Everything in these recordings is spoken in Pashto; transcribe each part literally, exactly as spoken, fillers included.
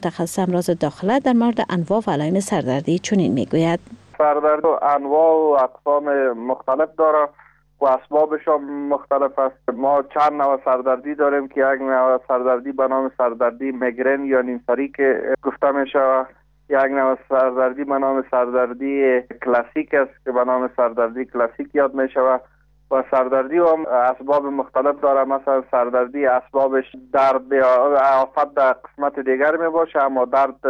متخصص امراض داخله در مورد انواع و علائم سردردی چنین میگوید. سردرد انواع و اقسام مختلف داره و اسبابش هم مختلف است. ما چند نوع سردردی داریم که یک نوع سردردی به نام سردردی میگرن یا نیمسری که گفته میشه، یک نوع سردردی به نام سردردی کلاسیک است که به نام سردردی کلاسیک یاد می شود و سردردی هم اسباب مختلف داره. مثلا سردردی اسبابش درد یا آفت در قسمت دیگر می باشه، اما درد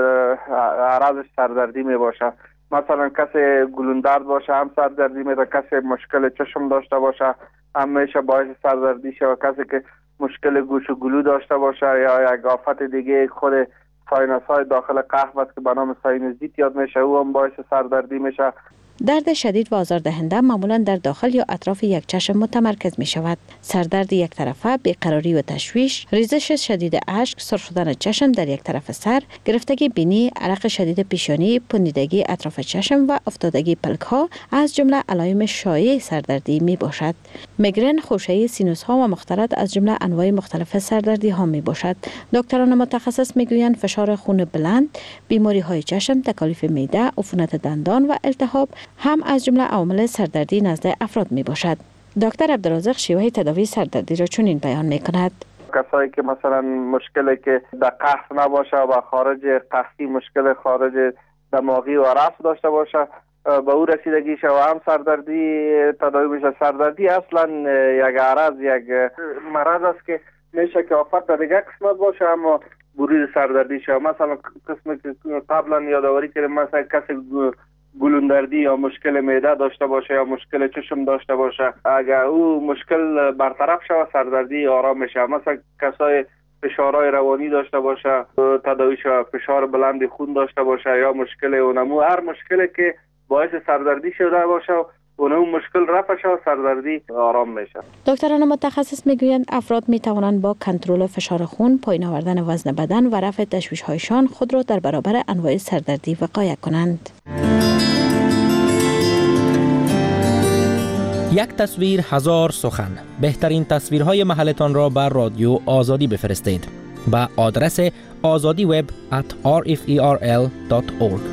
عرضش سردردی می باشه. مثلا کسی گلوندرد باشه هم سردردی میده، کسی مشکل چشم داشته باشه هم میشه باعث سردردی شه، و کسی که مشکل گوش و گلو داشته باشه یا یک آفت دیگه خود ساینوس های داخل قلب است که به نام ساینوزیت یاد میشه، او هم باعث سردردی میشه. درد شدید و آزاردهنده معمولا در داخل یا اطراف یک چشم متمرکز می شود. سردرد یک طرفه، بیقراری و تشویش، ریزش شدید اشک، سرخ شدن چشم در یک طرف سر، گرفتگی بینی، عرق شدید پیشانی، پوسیدگی اطراف چشم و افتادگی پلک ها از جمله علائم شایع سردردی می باشد. میگرن، خوشه‌ای سینوس ها و مختلط از جمله انواع مختلف سردردی ها می باشد. دکتران متخصص می گویند فشار خون بلند، بیماری های چشم، تکالیف معده، عفونت دندان و التهاب هم از جمله عوامل سردردی نزد افراد می باشد. دکتر عبدالرزاق شیوه تداوی سردردی را چنین بیان می کند. کسایی که مثلا مشکلی که در قحط نباشه و خارج قحطی مشکل خارج دماغی و رأس داشته باشه به او رسیدگی شه و هم سردردی تداوی میشه. سردردی اصلا یک عرض یک مرض است که میشه که آفت در دیگه قسمت باشه اما بروز سردردی شه. مثلا قسمی که قبلا یادآوری کردیم، مثلا کسی گلوندردی یا مشکل معده داشته باشه یا مشکل چشم داشته باشه، اگر او مشکل برطرف شود سردردی آرام میشه. مثلا کسای فشارهای روانی داشته باشه تداویش، فشار بلند خون داشته باشه یا مشکل اونمو، هر مشکلی که باعث سردردی شده باشه اونمو مشکل رفع شود سردردی آرام میشه. دکتران متخصص میگویند افراد میتوانند با کنترل فشار خون، پایین آوردن وزن بدن و رفع تشویش هایشان خود را در برابر انواع سردردی وقایع کنند. یک تصویر هزار سخن. بهترین تصویرهای محلتان را بر رادیو آزادی بفرستید به آدرس azadi web at r f e r l dot org.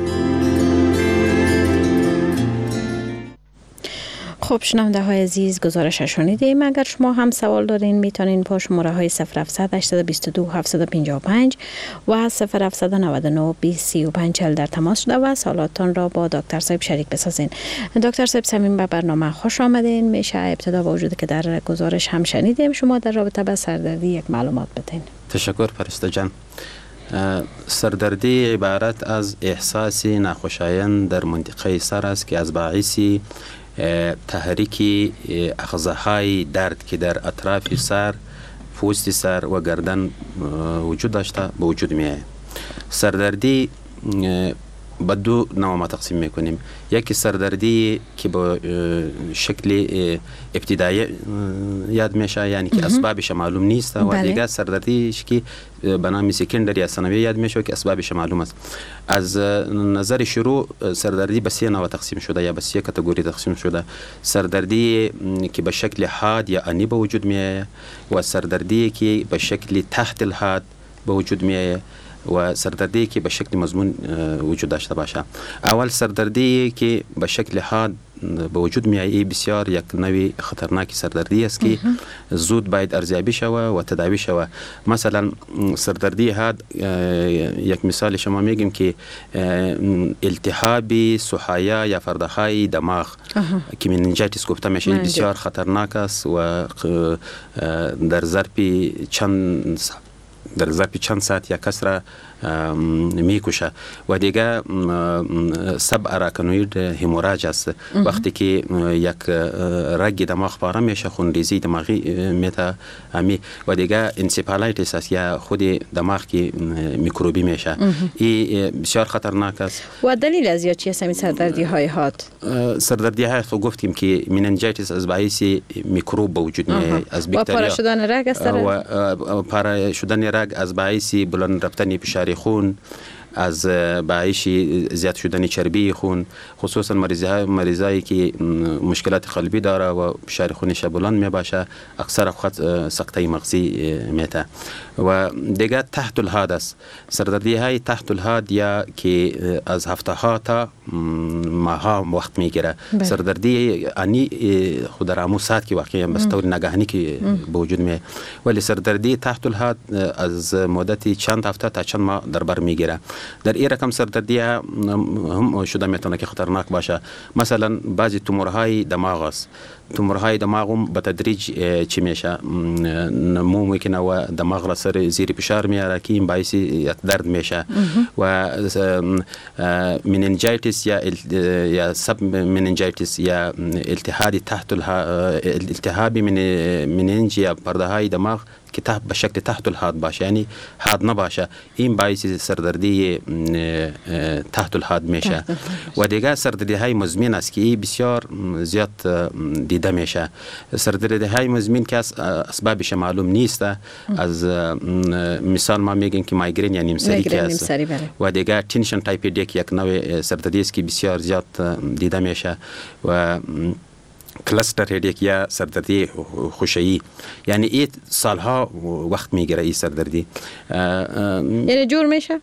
خب شنونده های عزیز، گزارش شنیدیم. اگر شما هم سوال دارین میتونین با شماره های صفر هفتصد هشتصد و بیست و دو هفتصد و پنجاه و پنج و صفر هفتصد و نود و نه بیست سی و پنج چهل در تماس شده و سوالاتتان را با دکتر صاحب شریک بسازین. دکتر صاحب صمیم به برنامه خوش آمدین. میشه ابتدا با وجودی که در گزارش هم شنیدیم شما در رابطه با سردردی یک معلومات بدین؟ تشکر فرشته جان. سردردی عبارت از احساس ناخوشایند در منطقه سر است که از باعث تحریک اغزاهای درد که در اطراف سر، پوست سر و گردن وجود داشته به وجود می آید. سردردی به دو نوع ما تقسیم میکنیم. یکی سردردی که با شکل ابتدایی یاد میشه، یعنی که اسبابش معلوم نیست، و دیگه سردردیش که به نام سکندری یا ثانویه یاد میشه که اسبابش معلوم است. از نظر شروع سردردی به سه نوع تقسیم شده یا به سه کاتگوری تقسیم شده. سردردی که به شکل حاد یا انی به وجود میاد و سردردی که به شکل تحت الحاد به وجود میاد و سردردی که به شکل مضمون وجود داشته باشه. اول سردردی که به شکل حاد به وجود می آید بسیار یک نوع خطرناک سردردی است که زود باید ارزیابی شود و تداوی شود. مثلا سردردی حاد، یک مثال شما میگیم که التهاب سحایا یا فردخای دماغ که مننجایتیس گفته میشه، بسیار خطرناک است و در ظرف چند در ظرف چند ساعت یا کس را میکشه. و دیگه سب اراکنوید هموراج است. وقتی که یک رگ دماغ پاره میشه، خونریزی دماغی میته امی. و دیگه انسیپالایتیس است یا خود دماغ که میکروبی میشه. این بسیار خطرناک است. و دلیل از یا چی است این سردردی های حاد؟ سردردی های خود گفتیم که مننجایتیس از باعث میکروب به وجود میاد، از باکتریا. و پاره شدن رگ است. و پاره شدن رگ از باعث بلند رفتن فشار خون، از باعث زیاد شدن چربی خون، خصوصا مریضایی که مشکلات قلبی داره و فشار خونش بلند می باشه، اکثر اوقات سکته مغزی میته. و دیگه تحت الحاد است. سردردی های تحت الحاد یا که از هفته ها تا ماه ها وقت میگیره. سردردی انی خود در امو ساعت که واقعا بس طور نگاهنی که به وجود می، ولی سردردی تحت الحاد از مدت چند هفته تا چند ماه در بر میگیره. در این رقم سردردی هم شده میتونه که خطرناک باشه. مثلا بعضی تومورهای دماغ است. تومورهای دماغ هم به تدریج چی میشه، نمو میکنه و دماغ را سر زیر فشار میاره که این باعث درد میشه. و مننجایتیس یا یا سب مننجایتیس یا التهاب تحت التهاب من مننج یا پرده های دماغ که تحت به شکل تحت الحاد باشه، یعنی حاد نباشه، این باعث سردردی تحت الحاد میشه. و دیگه سردردی های مزمن است که بسیار زیاد دیده میشه. سردردی های مزمن که اسبابش معلوم نیست. از مثال ما میگیم که مایگرین یا نیمسری که است. و دیگه تنشن تایپ یک یک نوع سردردی است که بسیار زیاد دیده میشه. و کلاستر هدیک یا سردردی خوشایی، یعنی این سالها وقت میگیره این سردردی. یعنی جور میشه؟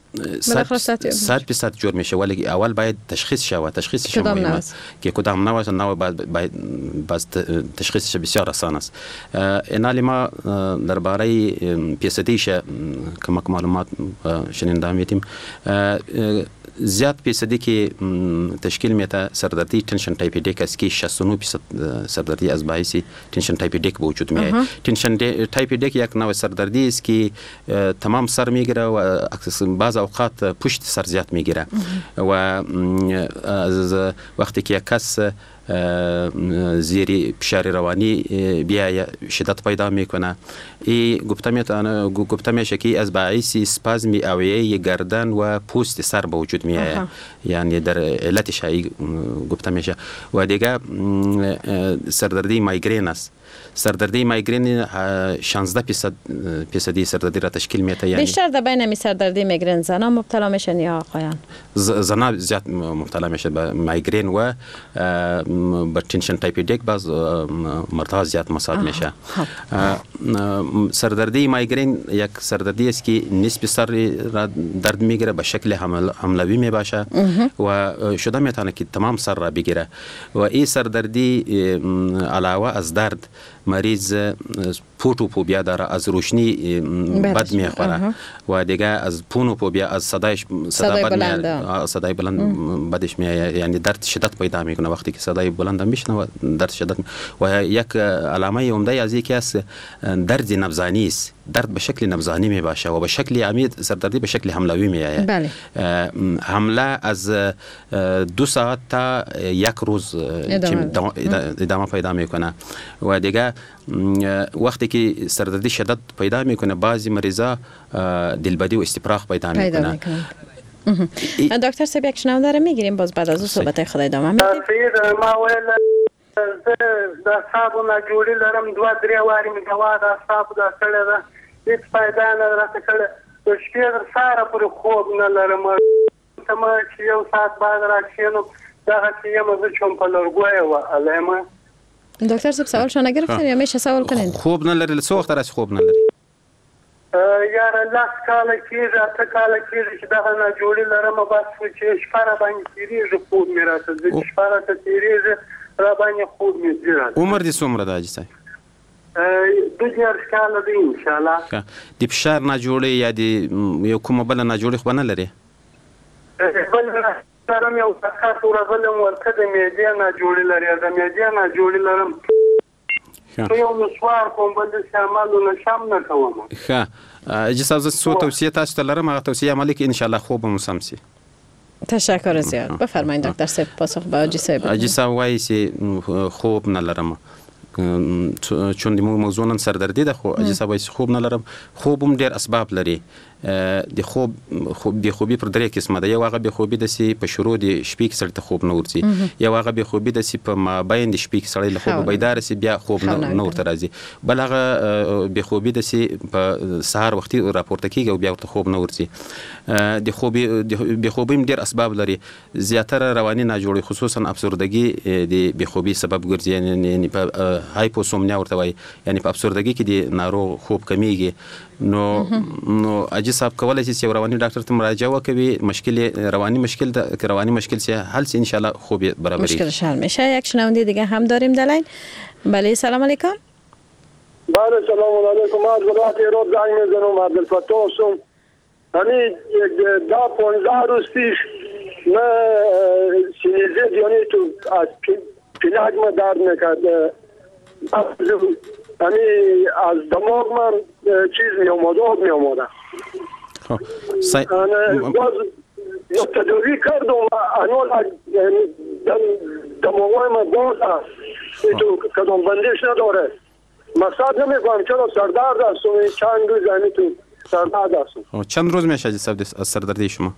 صد درصد جور میشه، ولی اول باید تشخیص شود. تشخیصش مهمه است که کدام نوع است. نوع باید باز تشخیصش بسیار آسان است. اینالی ما درباره پیسدیش کمک معلومات شنیده میتیم. زیاد پیسدی که تشکیل میده سردردی تنشن تایپ یک است که شصت و نه درصد سردردی از باعث تنشن تایپ یک به وجود میاد. تنشن تایپ یک یک نوع سردردی است که تمام سر میگیره و بعض اوقات پشت سر زیاد میگیره. و از وقتی که یک کس زیر فشار روانی بیا شدت پیدا میکنه، این گفته میتونه گفته میشه که از باعث اسپازم اوعیه گردن و پوست سر به وجود میاد، یعنی در علتش ای گفته میشه. و دیگه سردردی مایگرین است. سردردی مایگرین شانزده درصد پیصدی سردردی را تشکیل میده. یعنی بیشتر در بین می سردردی میگرین زنا مبتلا میشن یا آقایان؟ زنا زیاد مبتلا میشه به مایگرین و با تنشن تایپ یک باز مردها زیاد مصاب میشه. سردردی مایگرین یک سردردی است که نصف سر را درد میگیره، به شکل حملوی میباشه و شده میتونه که تمام سر را بگیره. و این سردردی علاوه از درد مریض فوتوفوبیا داره، از روشنی بد میخوره. و دیگه از پونوفوبیا، از صدایش صدا بد میاد، صدای بلند بدش میاد، یعنی درد شدت پیدا میکنه وقتی که صدای بلند میشنوه، درد شدت. و یک علامه عمده از اینکه است درد نبضانی است. درد به شکل نبضانی می باشه و به شکل عمیق سردردی به شکل حملوی می آید. بله. حمله از دو ساعت تا یک روز ادامه, ادامه پیدا میکنه. و دیگه وقتی که سردردی شدت پیدا میکنه، بعضی مریضا دلبدی و استفراغ پیدا میکنه. دکتر صاحب یک شنونده رو میگیریم، باز بعد از اون صحبت خود ادامه میدیم. زه د اعصابو ناجوړي لرم، دوه درې وارې مې دوا د اعصابو دا کړې ده، هېڅ فایده نه راته کړې. د شپې تر سهاره پورې خوب نه لرم. ته مه چې یو ساعت بعد راکښېنم دغسې یم، زه چون په لرګویه وهلی یم. دکتر صاحب سوالشان نگرفتن یا میشه سوال کنین؟ خوب نه لري. څو وخت راځي خوب نه لري؟ یاره لس کاله کېږي، اته کاله کېږي چې دغه ناجوړي لرم. بس چې شپه را باندې تېرېږي، خوب مې راته ځي. چې شپه راته تېرېږي را باندې خوب مې ځي راته. عمر دې څومره ده حاجي صاحب؟ دوه دېرش کاله دی انشاءالله. د فشار ناجوړي یا د یو کومه بله ناجوړي خو به نه لرې؟ بل لرم، یو سکات ورغلی یم ورته د معدې ناجوړي لري. د معدې ناجوړي لرم. خو یو نسوار کوم، بل داسې عملونه شم نه کوم. ښه حاجي صاحب، زه څو توصیې تاسو ته لرم، هغه توصیې عملي کړئ، انشاءالله خوب به مو سم شي. تشکر زیاد. بفرمایید دکتر صاحب پاسخ به حاجی صاحب. حاجی صاحب وایي چې خوب نه لرم، چون د موضوع نن سردردي ده، خو حاجي صاحب وایي خوب نه لرم. خوب هم ډېر اسباب لري. د خوب خوب د خوبي پر درې قسمه ده. یو هغه به خوبي د سي په شروع د شپې کې سړی ته خوب نه ورځي، یو هغه به خوبي د سي په مابین د شپې کې سړی له خوب بیدار سي بیا خوب نه ورته راځي، بل هغه به خوبي د سي په سهار وختي راپورته کیږي او بیا ورته خوب نه ورځي. د خوبي د به خوبي ډېر اسباب لري، زیاتره رواني ناجوړي خصوصا افسردګي د به خوبي سبب ګرځي، یعنی په هایپوسومنیا ورته وایي، یعنی په افسردګي کې د ناروغ خوب کمیږي. نو نو اجي صاحب کولای شي چې رواني ډاکټر ته مراجعه وکړي، مشکل روانی مشکل ده که روانی مشکل شه حل سی ان شاء الله خوب برابری مشکلش حل میشه. یک شنونده دیگه هم داریم در لاین. بله سلام علیکم. بله سلام علیکم. از ولایت ایران زنگ میزنم، عبدالفتاح هستم. یعنی دا پانزده روز پیش من سینیزیت یعنی تو از پلاک من درد میکرد، یعنی از دماغ من چیز می آمده آب می آمده. باز یک تداوی کردم و انوال دماغای من باز است، تو کدام بندیش نداره. مقصد نمی کنم چرا سردرد هستم، چند روز یعنی تو سردرد هستم. چند روز میشه از سردردی شما؟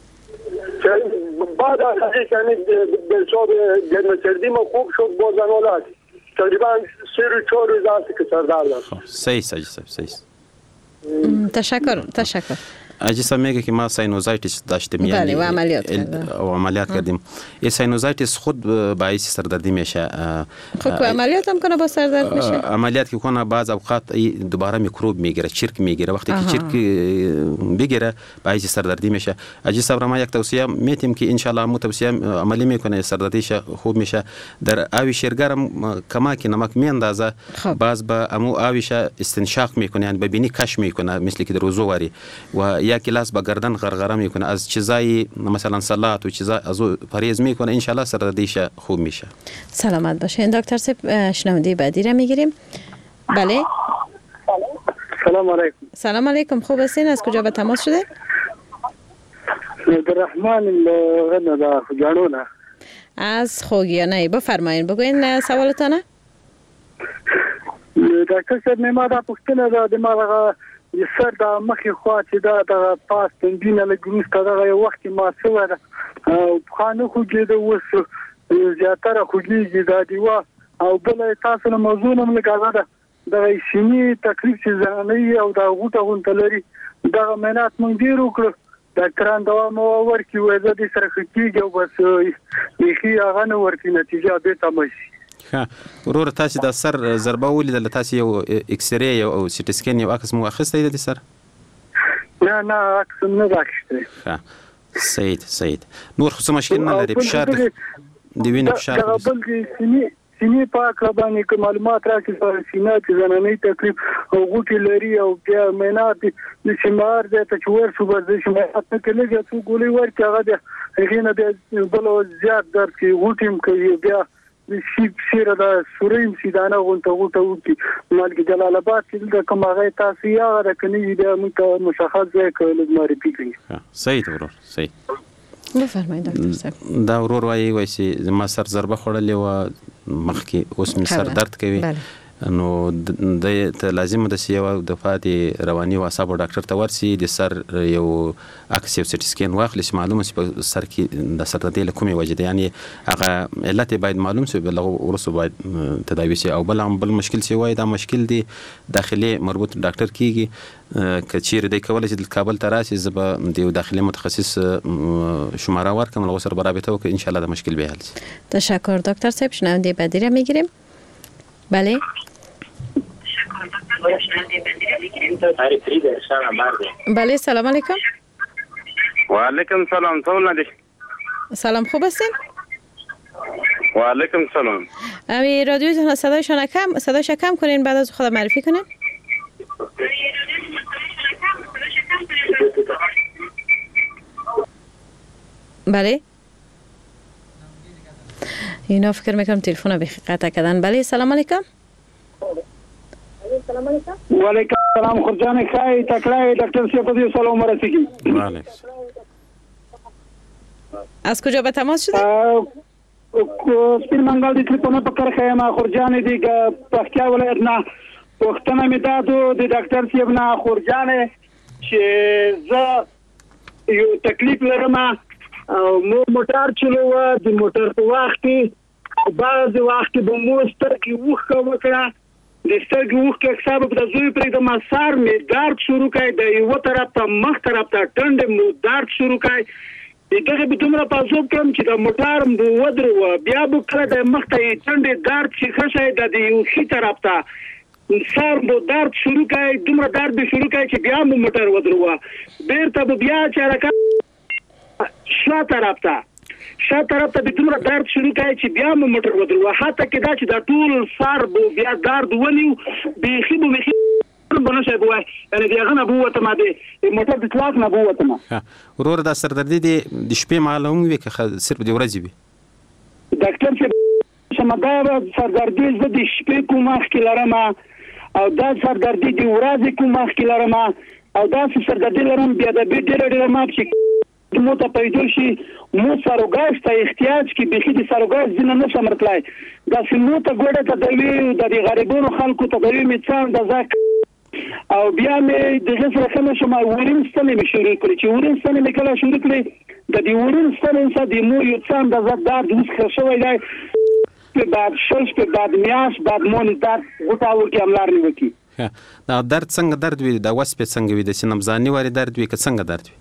بعد از اینکه یعنی بلشاب گرم سردی ما خوب شد، باز انوال تقریبا سه روز چهار روز هست که سردرد هستم. صحیح صحیح صحیح. تشکر تشکر. اجی صاحب میگه که ما ساینوزایتیس داشتیم، یعنی و عملیات کردیم و عملیات کردیم. این ساینوزایتیس خود باعث سردردی میشه. خب عملیات هم کنه با سردرد میشه؟ عملیات که کنه بعض اوقات دوباره میکروب میگیره، چرک میگیره، وقتی که چرک بگیره باعث سردردی میشه. اجی صاحب ما یک توصیه میتیم که ان شاء الله مو توصیه عملی میکنه سردردیش خوب میشه. در آب شیرگرم کماک نمک میاندازه، باز با امو آبش استنشاق میکنه، یعنی ببینی کش میکنه مثل که در وضو واری، و یک گلاس با گردن غرغره میکنه، از چیزای مثلا سلات و چیزای از پرهیز میکنه، ان شاء الله سردردیش خوب میشه. سلامت باشین دکتر صاحب. شنونده بعدی را میگیریم. بله سلام علیکم. سلام علیکم. خوب هستین؟ از کجا به تماس شده؟ عبدالرحمن غندا جانونه. از خوگیانه. بفرمایید بگوین سوالتانه. دکتر صاحب ما دا پوښتنه ده د ما سر د مخې خوا چې دا د پاس تنبینه لګونس کړه یو وخت ما څه ده خانه خوږي د وس زیاتره خوږي د دیوا او بل تاسو نه موضوع نه لګا ده د شینی تکلیف چې ځانې او دا غوټه غونتلري دا مینات مونږ ډیر وکړو ډاکټران دوا مو ورکي وې د دې سره کېږي او بس یخي هغه نه ورکي نتیجه به تمشي. ها ورور تاسو د سر ضربه ولیدل، تاسو یو ایکس ری او سی ټی سکین یو عکس مو اخیستی د سر؟ نه نه عکس نه راخسته. ها صحیح صحیح. نور خو څه مشکل نه لري، فشار د وینې فشار د بل کې سینې سینې پاک باندې کوم معلومات راکړي چې سینې چې زنانې تکلیف او غوټي لري او بیا مینات د شمار د تشویر شو بس د شمار ته کېږي چې ګولې ورته هغه د هغې نه د بل زیات درد کې غوټیم کوي، بیا شي سیره د سوریم سیدانه غونټه غوټه وتی مالګ جلال آباد کې د کوم هغه تاسو یا راکني د موږ مشخص ځای کول معرفي کړی. صحیح ورور صحیح. بفرمایئ ډاکټر صاحب. دا ورور وایي وایي چې ما سر ضربه خوړلې و مخکې اوس مې سر درد کوي، نو د ته لازم د سی او د فاتي رواني او اعصاب ډاکټر ته ورسي د سر یو عکس یو سټی سکین واخلي چې معلومه شي په سر کې د سر د دې کومه وجه ده، یعنی هغه علت باید معلوم شي بل ورسو باید تداوی شي او بل بل مشکل شي وای دا مشکل دی داخلي مربوط ډاکټر کیږي کچیر دی کولای شي د کابل ته راشي زب د داخلي متخصص شماره ورکم له سر برابطه وک ان شاء الله د مشکل به حل شي. تشکر دکتر صاحب. شنونده بعدی را میگیریم. بله بله سلام علیکم. و علیکم سلام. سلام سلام خوب هستین؟ و علیکم سلام. امی رادیو صدایشان کم صدایش کم کنین بعد از خود معرفی کنین. بله اینا فکر میکنم تلفن به قطع کردن. بله سلام علیکم. سلام علیکم. و علیکم سلام. خورجان خای تکلای دکتر صاحب سلام رسیدی. بله. از کجا به تماس شده؟ سپین منگل دی تلفن پکر خیمه خورجان دی پختیا ولایت نه وختنه می دادو د ډاکټر صاحب نه خورجان چې زه یو تکلیف لرم او مو موټر چلوه د موټر په وخت کې بعض وخت به مو سترګې وښه وکړه د سترګې وښه حساب په زوی پرې د مسار مې درد شروع کړي د یو طرف ته مخ طرف ته ټنډه مو درد شروع کړي دغه به دومره پاسوب کړم چې د موټر مو ودرو بیا به کړه د مخ ته ټنډه درد چې خشه د یو خي طرف ته سر مو درد شروع کړي دومره درد به شروع کړي چې بیا مو موټر ودرو بیرته بیا چرکه شا طرف ته شا طرف ته دومره درد شروع کړي چې بیا مو موټر ودرو حتی کې دا چې دا ټول سر بو بیا درد ونیو بيخي بو بيخي بنو شي بوای یعنی دی غنه بو وته ما دی موټر د طلاق نه بو وته ما ورور دا سردردي دی د شپې معلوم وي که صرف د ورځې وي ډاکټر چې شمدار سردردي زه د شپې کوم مخ کې لرم او دا سردردي د ورځې کوم مخ کې لرم او دا سردردي لرم بیا د ډېر ډېر ما چې مو ته پیدا شي مو سروګاش ته احتیاج کې بخي د سروګاش ځنه نه سمرتلای دا سمو ته ګوډه ته دوی د غریبونو خلکو ته دوی میڅان د زک او بیا مې د غسر خلک شمه ورین ستنې مې شروع کړې چې ورین ستنې مې کله شروع کړې د دې ورین ستنې څخه د مو یو څان د زک دار د څه شوی دی په بعد شش په بعد میاش بعد مون درد غوټاو کې املار نیوکی دا درد څنګه درد وي دا وسپ څنګه وي د سینمزاني وری درد وي که څنګه درد وي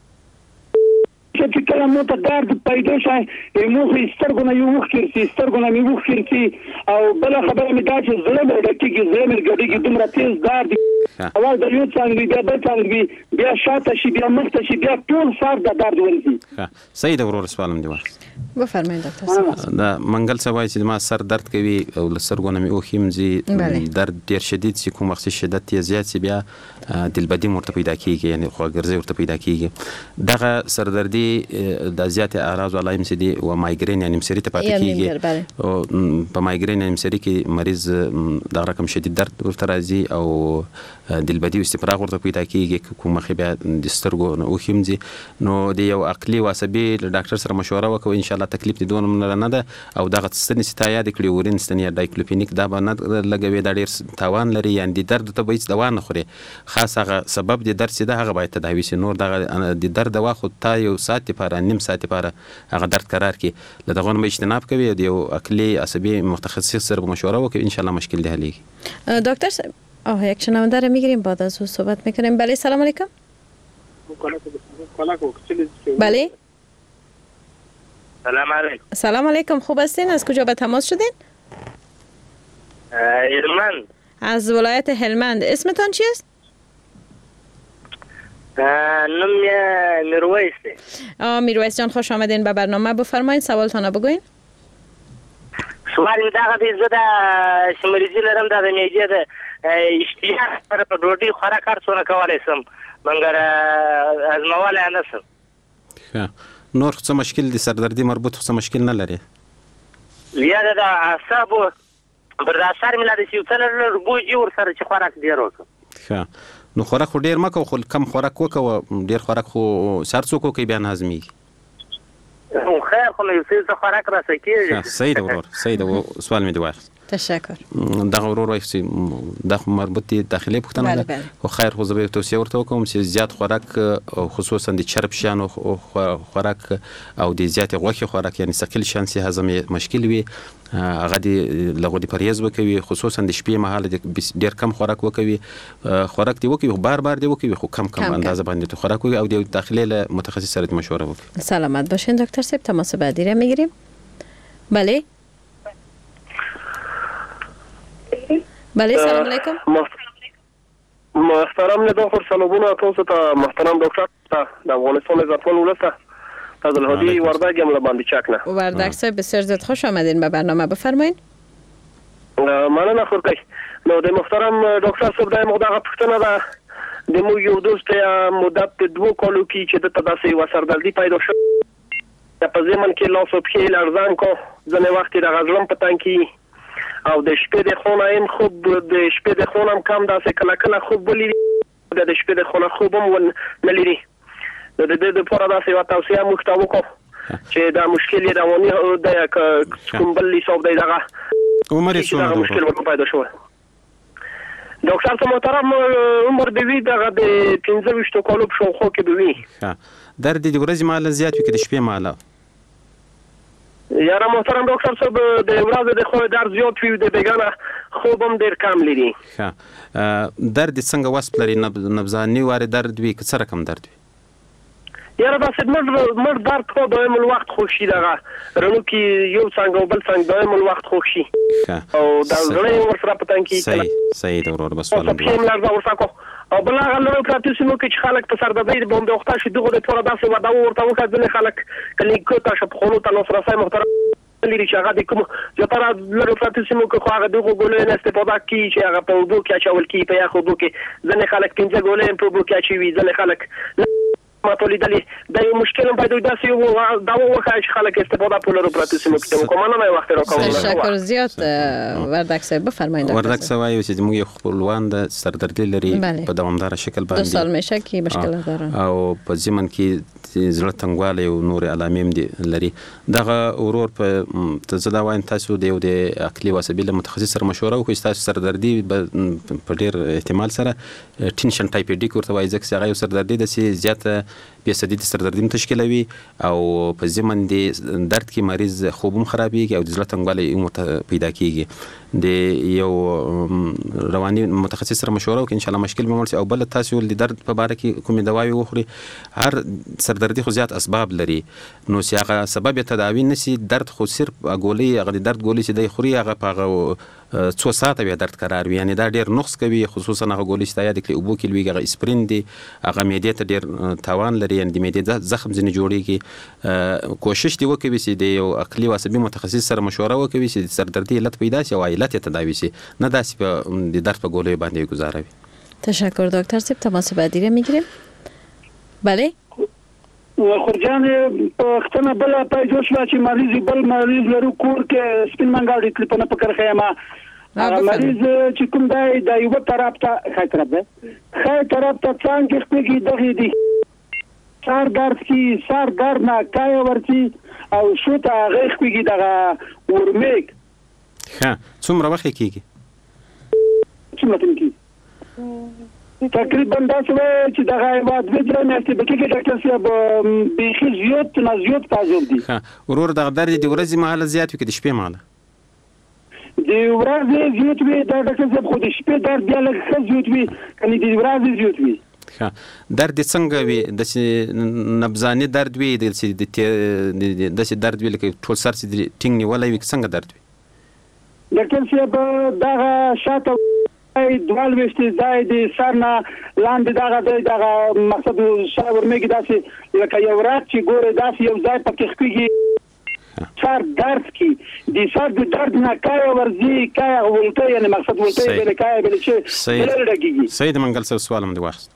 چې کله مو ته درد پیدا شي مو خو سترګونه یو وخت کې سترګونه مې وخت کې او بل خبره مې دا چې زړه مې ډکېږي زړه مې ګډېږي دومره تیز درد اول د یو څنګه بیا بل څنګه بیا شاته شي بیا مخته شي بیا ټول سر د درد ورځي ښه صحیح د ورور سوالم دی وخت بفرمایئ ډاکټر دا منګل سوای چې ما سر درد کوي او لسرګونه مې اوخیمځي درد ډیر شدید سي کوم وخت شدت تیز زیات سي بیا دلبدي مرته پیدا کیږي یعنی خواګرځي ورته پیدا کیږي دغه سردردي د زیات اعراض علائم سي دي او مایګرین یعنی مسری ته پاتې کیږي او په مایګرین یعنی مسری کې مریض د رقم شدید درد ورته راځي او دلبدي استفراغ ورته پیدا کیږي کوم مخ بیا د سترګو نو اوخیمځي نو د یو عقلي واسبي ډاکټر سره مشوره وکړو ان شاء الله تکلیف دې دونه نه ده او دغه ستنې ستا یاد کړی ورین ستنې دایکلوپینیک دا به نه لګوي دا ډیر تاوان لري یعنی د درد ته به هیڅ دوا نه خوري خاص هغه سبب د درد سي ده هغه باید تداوي شي نور دغه د درد دوا خو تا یو ساعت لپاره نیم ساعت لپاره هغه درد قرار کی لدغه نه اجتناب کوي د یو عقلي عصبي متخصص سره مشوره وکړي ان شاء الله مشکل ده حل دکتر آه یک شنونده رو میگیریم بعد از او صحبت میکنیم. بله سلام علیکم. بله سلام علیکم. سلام علیکم. خوب هستین؟ از کجا به تماس شدین؟ هلمند. از ولایت هلمند. اسمتان چی است؟ نم میرویس. آه میرویس جان خوش آمدین به برنامه. بفرمایید سوالتان بگوین. سوال دا غوډي زده شمریزي لرم دا د میجه د اشتها پر روټي خوراک ارڅونه کولای سم مګر ازمواله نه سم. ښه نور څه مشکل دي سردردي مربوط څه مشکل نه لري. بیا د اعصاب برداشت ملاد شي تل رګوجي ور سره چې خوراک ډیر وکړه. ښه نو خوراک ډیر مکو خو کم خوراک وکړه ډیر خوراک خو سرڅو کوي بیا هضمي. خیر خو نو څه خوراک راځي. صحیح ده ورور صحیح ده سوال مې دی واخ. تشکر. دا ورور وایي چې د مربوط دي داخلي پوښتنه ده خو خیر خو زه به توصیه ورته وکوم چې زیات خوراک او خصوصا د چرب شانو خوراک او د زیات غوښه خوراک یعنی ثقيل شان سي هضم مشکل وي هغه دی لغوي پرهیز وکوي خصوصا د شپې مهال ډیر کم خوراک وکوي خوراک دی وکوي بار بار دی وکوي خو کم کم اندازه باندې خوراک وکوي او د داخلي له متخصص سره مشوره وکړي. سلامت باشین دکتر صاحب. تماس بعدی را میگیریم. بله بله سلام علیکم. محترم نداخل سلامونه تاسو ته محترم دکتر ته د افغانستان عزتمن ولسته از الهادی وردگ هم لباندی چک نه. وردگ صاحب بسیار زیاد خوش آمدین به برنامه. بفرمایید. مننه خورکش. نو د محترم دکتر صاحب د مقدار پښتنه ده د مو یو دوست مدت دوه کالو کې چې د تداسي وسردردي پیدا شو. په زمن کې لاس او پښې لرزان کو ځنه وخت د غزلم پتان کې او د شپې د خونه هم خوب د شپې د خونه هم کم داسې کله کله خوب ولري د شپې د خونه خوب هم نه لري. د دې د پوره داسې یو توصیه موږ ته وکړو چې دا مشکل رواني د کوم بل حساب دی دغه عمر یې څومره مشکل ورته پیدا شو. دکتر صاحب محترم عمر به وی دغه د پنځه ویشتو کالو په شاوخوا کې به وي. ښه درد د ورځې مهاله زیات وي که د شپې مهاله؟ یاره محترم ډاکټر صاحب د ورځې د خو درد زیات وي د بیګانه خوب هم ډېر کم لري. ښه درد څنګه وصف لري؟ نبضاني وارې درد وي که څه رقم درد وي؟ یاره داسې مړ مړ درد خو دایم الوقت خوږ شي دغه رنو کې یو څنګه او بل څنګه دایم الوقت خوږ شي او د زړه یې ورسره په تن کې صحیح صحیح ده ورور بس والله پښې مې لړزه ورسره کو او بل هغه لوی پراتې سیمو کې چې خلک په سردردۍ باندې وخته شي دغه د ټوله داسې ودا ورته وکړه ځینې خلک کلینیکو ته شپ خونو ته لاسرسی محترم لري چې هغه د کوم زیاتره لوی پراتې سیمو کې خو هغه دغه ګولۍ نه استفاده کوي چې هغه په اوبو کې اچول کېږي په یخ اوبو کې ځینې خلک پنځه ګولۍ په اوبو کې اچوي ځینې خلک ما ته لیدلې دا یو مشکل هم پیدا داسې یو دعوا وکړه چې خلک استفاده په لرو پراتې سیمو کې کوم مننه وخت راکوم. تشکر زیات وردک صاحب بفرمایید. وردک صاحب وایي چې موږ یو خپلوان د سردردي لري په دوامدار شکل باندې دو سال میشه که مشکل دارن او په ضمن کې زړه تنګوالی او نور علامې هم لري. دغه ورور په زه دا وایم تاسو د یو د عقلي او عصبي له متخصص سره مشوره وکړئ چې تاسو سردردي په ډېر احتمال سره ټینشن ټایپیډیک ورته وایي ځکه چې هغه یو سردردي داسې زیاته فیصدي د سردردي تشکیلوي او په ضمن د درد کې مریض خوب هم خرابېږي او د زړه تنګوالی هم ورته پیدا کېږي. د یو رواني متخصص سره مشوره وکړئ انشاءالله مشکل به مړ شي. او بله تاسو د درد په باره کې کومې دواوې وخوري. هر سردردي خو زیات اسباب لري نو چې هغه سبب یې تداوي نشي درد خو صرف ګولۍ هغه د درد ګولۍ چې دی خوري هغه په هغه څو ساعته بیا درد قرار وي یعنی دا ډېر نقص کوي خصوصا هغه ګولۍ چې تا یاد کړي اوبو کې لویږي هغه اسپرین دی هغه معدې ته ډېر تاوان لري یعنی د معدې زخم ځینې جوړېږي. کوشش دې وکوي چې د یو عقلي او عصبي متخصص سره مشوره وکوي چې د سردردي علت پیدا شي او علت یې تداوي شي نه داسې په د درد په ګولیو باندې گذاروي. تشکر دکتر صاحب. تماس بعدی رو میگیریم. بله خورجان پختنه بل پیدا شو چې مریض بل مریض لرو کور کې سپین منګاډي کلیپونه پکړ خیمه هغه مریض چې کوم دی د یو طرف ته خای طرف ده خای طرف ته څنګه خپګي دغه دی سر درد کی سر درد نه کای ورتی او شو ته غیخ خپګي دغه ورمیک ها څومره وخت کېږي څومره تم کی تقریبا دا څه چې دغه واد ویډیو نه چې بکې ډاکټر صاحب به زیات نه زیات تاسو دي ها ورور دغه درد د ورځې مهاله زیات وي که د شپې مهاله؟ د ورځې زیات وي دا ډاکټر صاحب خو د شپې درد بیا لږ زیات وي کني د ورځې زیات وي. ها درد څنګه وي د نبضاني درد وي د داسې درد وي لکه ټول سر چې ټینګ نیولی وي څنګه درد وي؟ ډاکټر صاحب دغه شاته دوال وشتي ځای د سر نه لاندې دغه دغه مقصد سر ورمېږي داسې لکه یو رات چې ګوره داسې یو ځای پکې خپېږي سر درد کی د سر د درد نه کای ورځي کای ولټه یعنی مقصد ولټه بل کای بل چې بل لګيږي. سید منګل سره سوال هم دی واخست.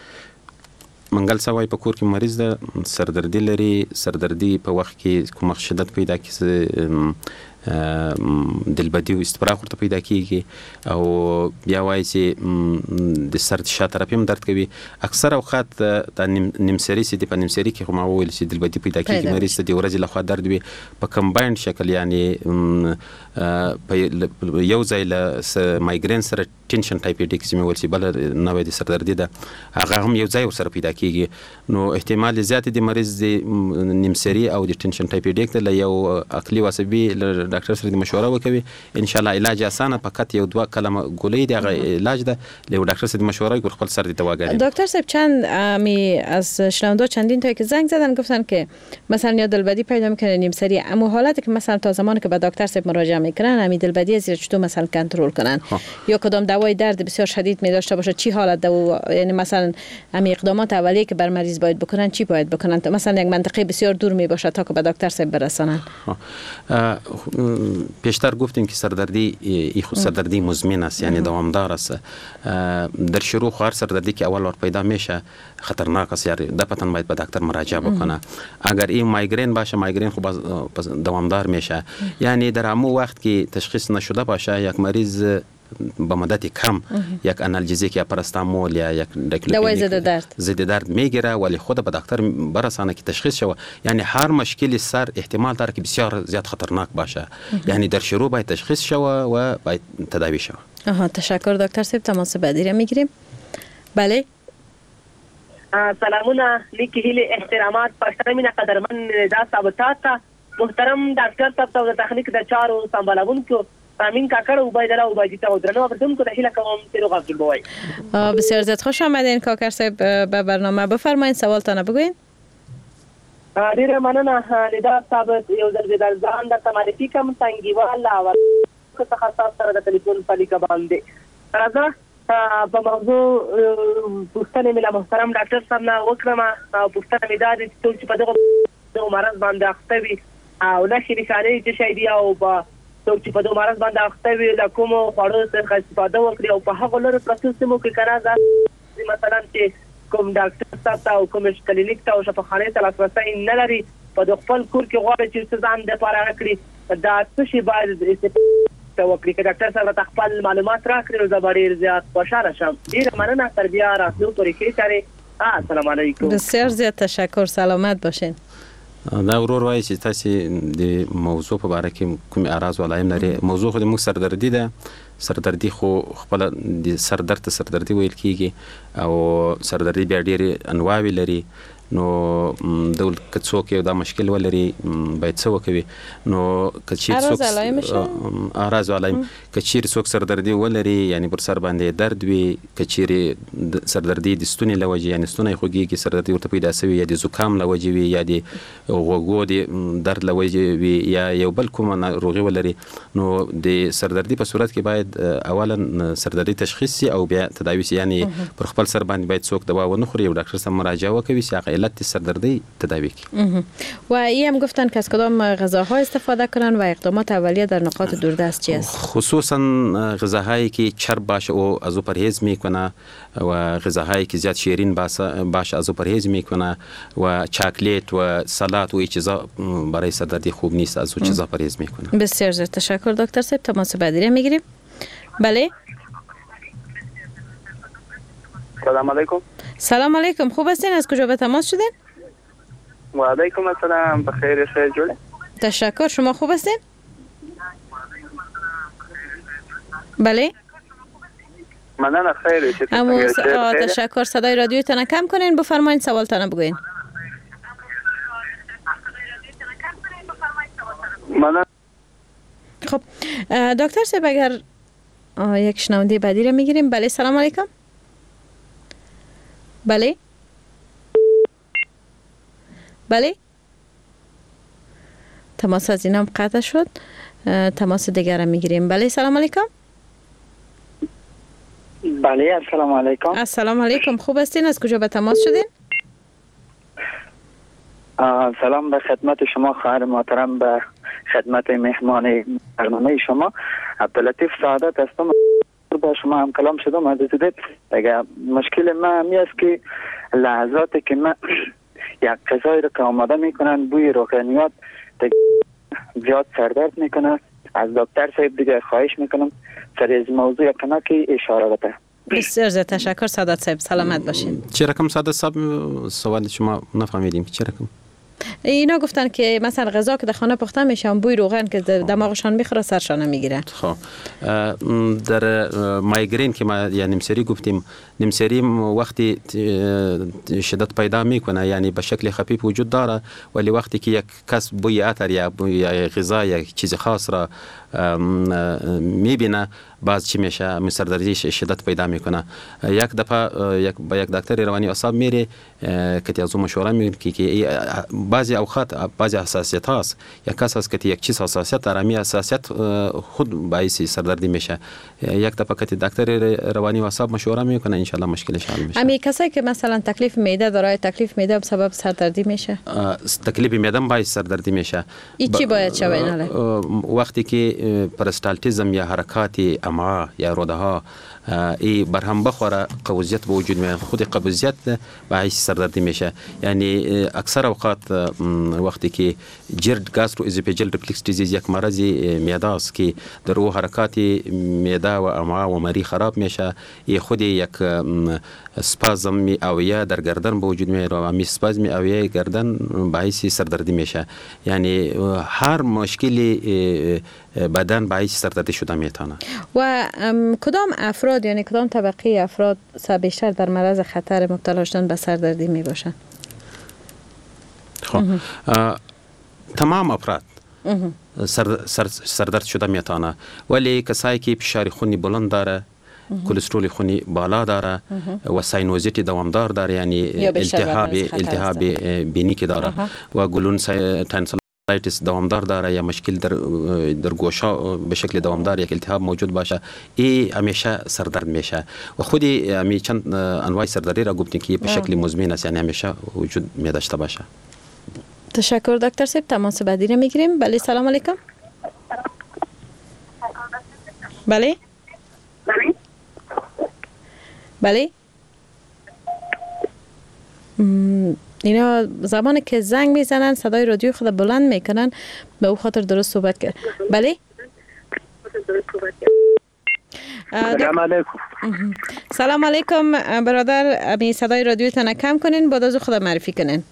منګل سوای په کور کې مریض ده سردردي لري سردردي په وخت کې کوم شدت پیدا کیږي دلبدي او استفراغ ورته پیدا کیږي او بیا وایي چې د سر شا طرف هم درد کوي اکثر اوقات د نیمسری سي د په نیمسری کې هم ویل چې دلبدي پیدا کیږي مریض ته د ورځې لخوا درد وي په کمباینډ شکل یعنی په یو ځای له مایګرین سره ټینشن ټایپیډیک چې ویل چې بل نوې د سردردي ده هغه هم یو ځای سره پیدا کیږي نو احتمال زیات د مریض د نیمسری او د ټینشن ټایپیډیک له یو عقلي او عصبي ډاکټر سره مشوره وکوي ان شاء الله علاج اسانه فقط یو دوه کلمه ګولۍ دی علاج ده له ډاکټر سره مشوره وکړي خپل سر دي دواګانې. دکتر صاحب چند می از شنوندا چندین تا که زنگ زدن گفتن که مثلا یا دلبدی پیدا میکنه نیمسری اما حالتی که مثلا تا زمانی که به دکتر صاحب مراجعه میکنن همین دلبدی زیر چطور مثلا کنترل کنن یا کدام دوای درد بسیار شدید می داشته باشه چی حالت دو یعنی مثلا همین اقدامات اولیه که بر مریض باید بکنن چی باید بکنن مثلا یک منطقه بسیار دور می باشه تا که به دکتر صاحب برسانن. پیشتر گفتیم که سردردی ای خود سردردی مزمن است یعنی دوامدار است در شروع خو هر سردردی که اول ور پیدا میشه خطرناک است یعنی دفعتاً باید به دکتر مراجعه بکنه اگر این مایگرین باشه مایگرین خو دوامدار میشه یعنی در همون وقت که تشخیص نشده باشه یک مریض به مدت کم یک آنالژیک یا پاراستامول یا یک دوائی ضد درد ضد درد میگیره، ولی خود به دکتر برسانه که تشخیص شود. یعنی هر مشکلی سر احتمال داره که بسیار زیاد خطرناک باشه، یعنی در شروع باید تشخیص شود و باید تداوی شود. آها، تشکر دکتر صاحب. تماس بعدی را میگیریم. بله سلامونه، لیک هیله احترامات پښتنه قدرمن دا ثابتات محترم ډاکټر صاحب د تخنیک د چارو سمبالونکو امین کاکړ او باید له وبایدی ته درنو بردم کو د هیله کوم چې روغ بوي. بسیار زیات خوش آمدین کاکر صاحب به برنامه. بفرمایید سوالتان بگوین. ډیره مننه لیدار صاحب، یو ځل د ځان د معرفي کوم څنګهوال او څه خاصه سره د ټلیفون په لیک باندې راځه په موضوع پوښتنه مې له محترم ډاکټر صاحب نه وکړم او پوښتنه مې دا دي چې په دغه مرض باندې اخته وي او نشي نشانې چې شي دی او په څوک چې په دغه مرض باندې اخته وي د کوم خوړو څخه استفاده وکړي او په هغه لور پروسس مو کې کنه دا مثلا چې کوم ډاکټر صاحب او کوم کلینیک ته او شفاخانه ته لاسرسي نه لري په خپل کور کې غواړي چې ځان د پاره کړی دا څه شي باید وکړي چې ډاکټر صاحب خپل معلومات راکړي او زبریر زیات خوشاله شم. ډیره مننه تر بیا راتلو پورې کې سره. السلام علیکم. بسیار زیات تشکر. سلامت باشین. دا ورور وایي چې تاسو د موضوع په اړه کې کوم اراز ولایم لري. موضوع خو د موږ سردردي ده. سردردي خو خپل د سر درد ته سردردي ویل کیږي او سردردي بیا ډېرې انواع لري. نو دول کڅوک یو دا مشکل ولري باید څه وکوي. نو کچیر څوک اراز ولایم کچیر څوک سردردي ولري یعنی پر سر باندې درد وي، کچیر سردردي د ستوني لوجه یعنی ستوني خوږي کې سردردي ورته پیدا شوی یا د زکام لوجه وي یا د غوږو د درد لوجه وي یا یو بل کوم ناروغي ولري. نو د سردردي په صورت کې باید اولا سردردي تشخیص شي او بیا تداوی شي، یعنی پر خپل سر باندې باید څوک دوا ونه خوري او ډاکټر سره مراجعه وکوي چې علت سردردی تداوی کی. و ای هم گفتن که از کدام غذاها استفاده کنن و اقدامات اولیه در نقاط دوردست چی است؟ خصوصا غذاهایی که چرب باشه او از او پرهیز میکنه و غذاهایی که زیاد شیرین باشه از او پرهیز میکنه و چاکلیت و سالاد و این چیزا برای سردردی خوب نیست، از او چیزا پرهیز میکنه. بسیار زیاد تشکر دکتر صاحب. تماس بعدی میگیریم. بله سلام علیکم. سلام علیکم. خوب هستین؟ از کجا به تماس شدین؟ و علیکم السلام. بخیر خیر جوله. تشکر. شما خوب هستین؟ بله مننه خیر. امو تشکر. صدای رادیوتون کم کنین. بفرمایید سوالتون بگوین. مننه. خب دکتر صاحب اگر یک شنونده بعدی رو میگیریم. بله سلام علیکم. بله بله تماس از اینام قطع شد. تماس دیگر رو میگیریم. بله سلام علیکم. بله السلام علیکم. السلام علیکم. خوب هستین؟ از کجا به تماس شدین؟ سلام به خدمت شما خواهر محترم، به خدمت مهمان برنامه شما. عبداللطیف سعادت هستم. با شما هم کلام شدم از دیدید. اگر مشکل ما همی است که لحظاتی که من یک غذایی رو که آماده میکنن بوی روغنیات زیاد سردرد میکنه. از دکتر صاحب دیگه خواهش میکنم سر از موضوع کناکی اشاره بده. بسیار زیاد تشکر سعادت صاحب. سلامت باشین. چه رقم سعادت صاحب؟ سوال شما نفهمیدیم که چه رقم؟ اینا گفتن که مثلا غذا که در خانه پخته میشه بوی روغن که دماغشان میخوره سرشان میگیره. خب در مایگرین که ما یا نمسری گفتیم، نمسری وقتی شدت پیدا میکنه یعنی به شکل خفیف وجود داره، ولی وقتی که یک کس بوی عطر یا بوی غذا یا چیز خاص را میبینه باز چی میشه سردردی شدت پیدا میکنه. یک دفعه یک با یک دکتر روانی اعصاب میره که از اون مشوره میگه که بعضی اوقات بعضی حساسیت هست، یک کس هست که یک چیز حساسیت داره، می حساسیت خود باعث سردردی میشه. یک دفعه که دکتر روانی اعصاب مشوره میکنه ان شاء الله مشکلش حل میشه. امی کسایی که مثلا تکلیف معده داره، تکلیف معده به سبب سردردی میشه، تکلیف معده باعث سردردی میشه. این چی باید شوه؟ وقتی که پرستالتیزم یا حرکات امعاء یا روده ها ای برهم بخوره قبضیت به وجود میاد. خود قبضیت باعث سردردی میشه. یعنی اکثر اوقات وقتی که جرد گاسترو ازوفیجل ریفلکس دیزیز یک مرض معده است که در او حرکات معده و امعاء و مری خراب میشه، ای خود یک سپازم اوعیه در گردن به وجود میاد و امی سپازم اوعیه گردن باعث سردردی میشه. یعنی هر مشکلی بدن باعث سردردی شده میتونه. و کدام افراد یعنی کدام طبقه افراد بیشتر در معرض خطر مبتلا شدن به سردردی می باشند؟ خب تمام افراد سر سر سردرد شده میتونه، ولی کسایی که فشار خونی بلند داره، کلسترول خونی بالا داره و ساینوزیت دوامدار داره، یعنی التهاب التهاب بینی که داره و گلون تانسیلیتیس دوامدار داره یا مشکل در در گوشا به شکل دوامدار یک التهاب موجود باشه، ای همیشه سردرد میشه. و خودی می چند انواع سردردی را گفتیم که به شکل مزمن است، یعنی همیشه وجود می داشته باشه. تشکر دکتر صاحب. تماس بعدی را میگیریم. بله سلام علیکم. بله بله اینا زمانی که زنگ میزنن صدای رادیو خود بلند میکنن، به او خاطر درست صحبت کرد. بله سلام علیکم. سلام علیکم برادر، امی صدای رادیوتان کم کنین، بعد از خود معرفی کنین.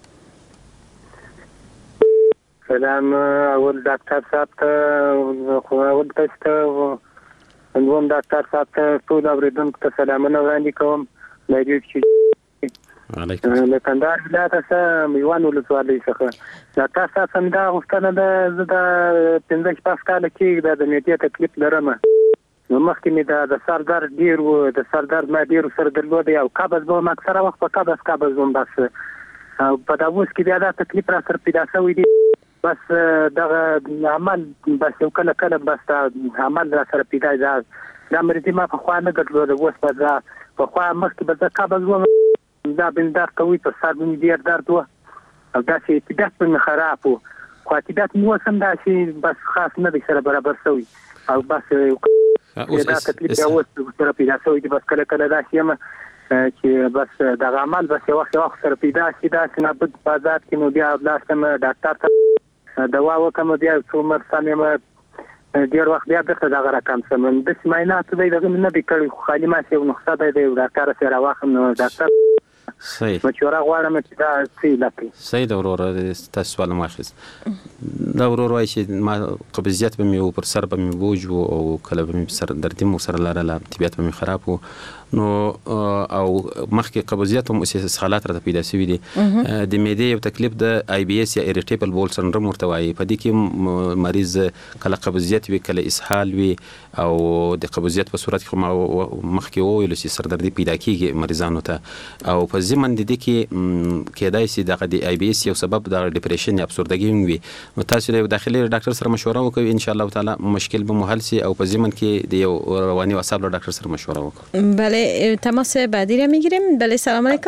سلام اول دکتر صاحب ته خو اول تاسو نوم دکتر صاحب ته ټول اوریدونکو ته سلامونه وړاندې کوم. لایریو چې علیکم له کندهار ولایت څخه میوان ولسوالۍ څخه دکتر صاحب څنګه غوښتنه ده، زه د پنځه شپږ کاله کې د معدې تکلیف لرم. نو مخکې مې د سر درد ډېر و، د سر درد ما ډېر سره درلود او قبض به م اکثره وخت په قبض قبض وم. بس په دا اوس کې بیا دا تکلیف را سره پیدا شوی دی. بس دغه عمل بس یو کله کله بس عمل را سره پیدا دی. دا مرضی ما په خوا نه درلود، اوس په دا په خوا مخکې به زه قبض وم، دا بندر کوي په سر مې ډېر درد و او داسې اعتیادات به مې خراب و. خو اعتیادات مې اوس هم داسې بس خاص نه دی سره برابر شوی او بس دا تکلیف بیا اوس سره پیدا شوی دی. بس کله کله داسې یم چې بس دغه عمل بس یو وخت یو وخت سره پیدا شي، داسې نابود بازار کې نو بیا لاستم ډاکټر ته دوا وکړم، بیا څو مرسم یم ډېر وخت بیا بیرته دغه رقم شم. داسې معاینات دی دغه نه دی کړی، خو خالي ماسې یو نسخه دی د ډاکټر سره راواخلم. نو ډاکټر صحیح مشوره غواړم چې دا څه علت دی. صحیح ده وروره، تاسو سوال مو اخیست. دا ورور وایي چې ما قبضیت به مې پر سر به مې بوج و او کله به مې سر دردي مو سره لرله، طبیعت به مې خراب و. نو او مخکې قبضیت هم اوس حالات راته پیدا شوي دي. د معدې یو تکلیف د آی بي اس یا اریټیبل بول سنډروم ورته وایي. په دې کې مریض کله قبضیت وي کله اسهال وي او د قبضیت په صورت کې مخکې وویلو چې سردردي پیدا کیږي مریضانو ته. او په ضمن د دې کې کېدای شي دغه د آی بي اس یو سبب د ډیپریشن یا افسردګي وي. نو تاسو له داخلي ډاکټر سره مشوره وکړئ، ان شاء الله تعالی مشکل به مو حل شي او په ضمن کې د یو رواني او اعصاب ډاکټر سره مشوره وکړئ. بله تماس بعدی را میگیریم. بله سلام علیکم.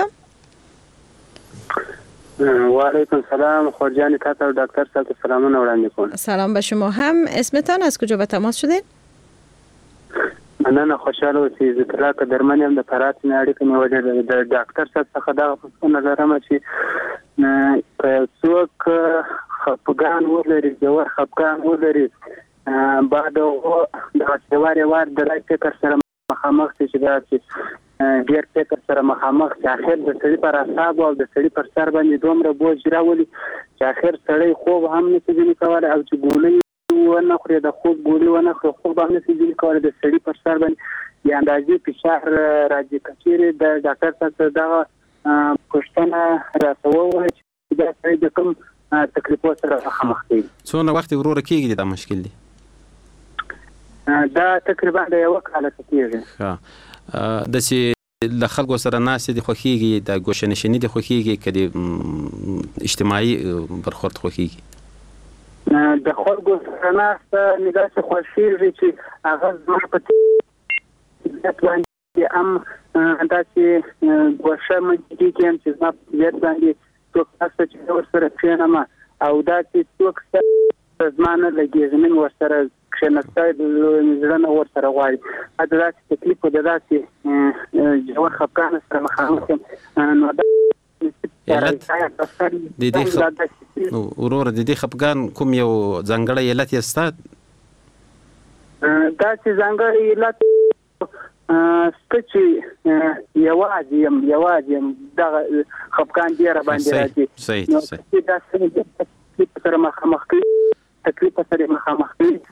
و علیکم سلام. خورجانی تاتا و دکتر صاحب سلامونه وړاندې کوم. سلام به شما هم. اسمتان از کجا به تماس شدین؟ مننه، خوشاله اوسئ. زه طلاق درمن یم، د فرات نه اړیکه مې ولیدل. د ډاکټر صاحب څخه دغه پوښتنه لرم چې که څوک خفګان ولري، ژور خفګان ولري، بعد هغه دغسې وار وار د رای فکر سره مخامخ شي چې دا چې ډېر فکر سره مخامخ شي، اخر د سړي پر اعصابو او د سړي پر سر باندې دومره بوج راولي چې اخر سړی خوب هم نشي ځینې کولی او چې ګولۍ ونه خوري، د خوب ګولۍ ونه خوري، خوب هم نشي ځینې کولی. د سړي پر سر باندې د اندازې فشار راځي. که چېرې د ډاکټر صاحب دغه پوښتنه راته ووایي چې دا سړی د کوم تکلیفو سره مخامخ دی. څونه وخت وروره کېږي دا مشکل دی؟ دا تقریبا د یو کال څخه کېږي. ها داسې له خلکو سره ناستې دي خوښېږي، د ګوشهنشیني دي خوښېږي که د اجتماعي برخورد خوښېږي؟ د خلکو سره ناسته مې داسې خوښېږي چې هغه زما په طبیعت باندې هم داسې ګوشه مجلې کې هم چې زما په طبیعت باندې څوک ناسته چې ورسره کښېنم او داسې څوک زمان لګي زمين ورسره کښنستای د زړه نه ورسره غواړي دا داسې تکلیف او داسې جوړ خپګان سره مخامخ نو دا علت د دې ورور د دې خپګان کوم یو ځانګړی علت یې ستاد دا چې ځانګړی علت ستچې یوازې يم یوازې يم دا خپګان دی را باندې راځي صحیح صحیح دا تکلیف سره مخامخ تکلیف سره مخامخ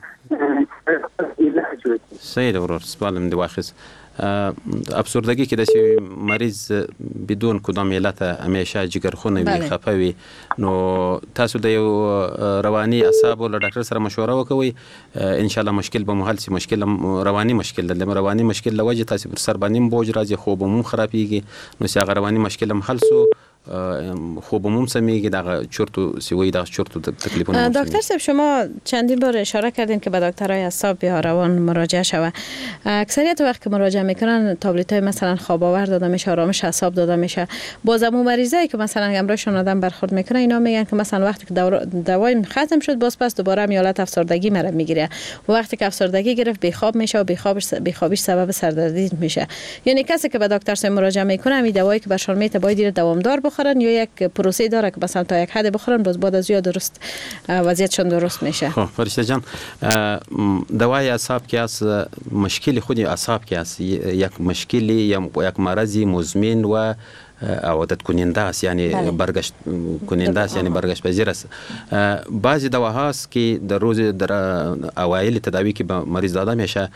صحیح ده ورور سپالم دی واخص افسردگی که داشتی مریض بدون کدام علت همیشه جگرخونه وي خفه وي نو تاسو د یو رواني اعصاب له ډاکټر سره مشوره وکوي ان شاء الله مشکل به محل سي مشکل رواني مشکل د رواني مشکل لوجه تاسو پر سر باندې بوج راځي خوب مو خرابيږي نو سي رواني مشکل هم حل سو خوب عموم سمیگی در چرتو سوی در چرتو تکلیفون. دکتر صاحب شما چندین بار اشاره کردین که به دکترای اعصاب یا روان مراجعه شوه. اکثریت وقت که مراجعه میکنن تابلت های مثلا خواب آور داده میشه، آرامش اعصاب داده میشه. بازم مریضایی که مثلا همراهشون آدم برخورد میکنه اینا میگن که مثلا وقتی که دوای ختم شد باز پس دوباره هم حالت افسردگی مرا میگیره. وقتی که افسردگی گرفت بیخواب میشه و بیخوابش بیخوابیش سبب سردردی میشه. یعنی کسی که به دکتر صاحب مراجعه میکنه این دوایی که برشون میته باید دوامدار بخورن یا یک پروسه داره که مثلا تا یک حد بخورن باز بعد از یا درست وضعیتشون درست میشه. خب فرشته جان دوای اعصاب که از مشکل خودی اعصاب که از یک مشکلی یا یک مرضی مزمن و عادت کننده است یعنی برگشت کننده است یعنی برگشت پذیر است. بعضی دواهاست که در روز در اوایل تداوی که به مریض داده میشه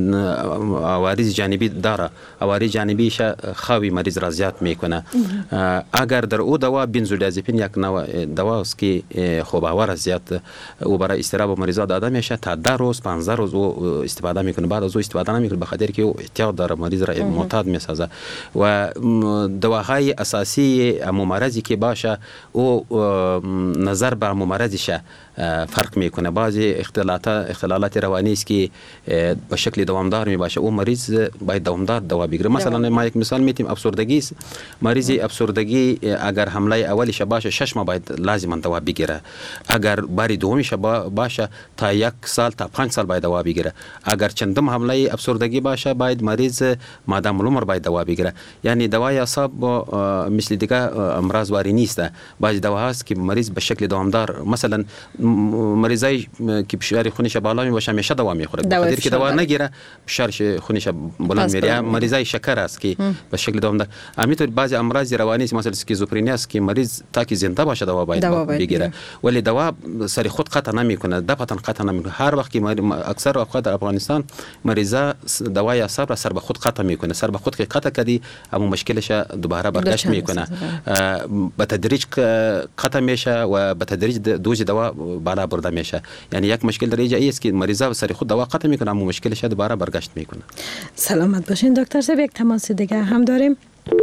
عوارض جانبی داره، عوارض جانبیش خوابی مریض را زیاد میکنه. اگر در او دوا بنزودیازپین یک نوع دوا است که خواب آور زیاد او برای استراب مریض داده میشه تا ده روز پانزده روز او استفاده میکنه، بعد از او استفاده نمیکنه به خاطر که او احتیاط داره مریض را معتاد میسازه و دوا های اساسی ممارزی که باشه او نظر بر ممارزش فرق میکنه. بعضی اختلالات اختلالات روانی است که به شکل دوامدار می باشه او مریض باید دوامدار دوا بگیره. مثلا ما یک مثال میتیم افسردگی است، مریض افسردگی اگر حمله اولیش باشه شش ماه باید لازما دوا بگیره، اگر باری دومیش باشه تا یک سال تا پنج سال باید دوا بگیره، اگر چندم حمله افسردگی باشه باید مریض مادام العمر باید دوا بگیره. یعنی دوای اعصاب مثل دیگه امراض واری نیست. بعضی دوا هست که مریض به شکل دوامدار مثلا مریضای که فشار خونش بالا می باشه همیشه دوا میخوره، به خاطر که دوا نگیره فشار خونش بلند میره. مریضای شکر است که به شکل دوامدار. همینطور بعضی امراض روانی مثل اسکیزوفرنی است که مریض تا که زنده باشه دوا باید بگیره، ولی دوا سر خود قطع نمیکنه، دفعتا قطع نمیکنه. هر وقت که اکثر اوقات در افغانستان مریضا دوای اعصاب را سر به خود قطع میکنه، سر به خود که قطع کردی اما مشکلش دوباره برگشت میکنه، به تدریج قطع میشه و به تدریج دوز دوا بالا برده میشه. یعنی یک مشکل در اینجا است که مریضا سر خود دوا قطع میکنه اما مشکلش دوباره برگشت میکنه. سلامت باشین دکتر صاحب. یک تماس دیگه هم داریم.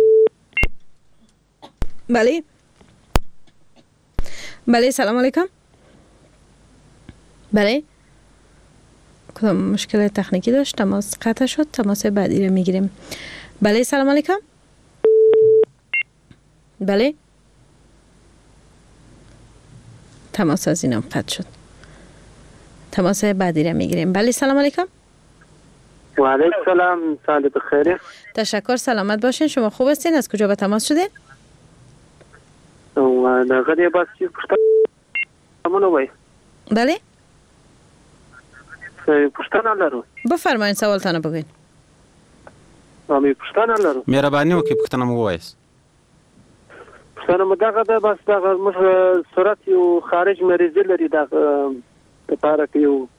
بله بله سلام علیکم. بله کدام مشکل تکنیکی داشت تماس قطع شد، تماس بعدی رو میگیریم. بله سلام علیکم. بله تماس از اینم قطع شد، تماس بعدی رو میگیریم. بله سلام علیکم. و علیکم سلام، سال بخیر. تشکر، سلامت باشین. شما خوب هستین؟ از کجا به تماس شدین؟ و دغه بس پښتنه وای. بله پښتنه لرو. بفرمایئ سوالتان بگوین. ما پښتنه لرو. مهرباني وکړئ پښتنه مو وایس. پښتنه مدغه د بس دغه مخ صورت یو خارج مریض لري دغه لپاره یو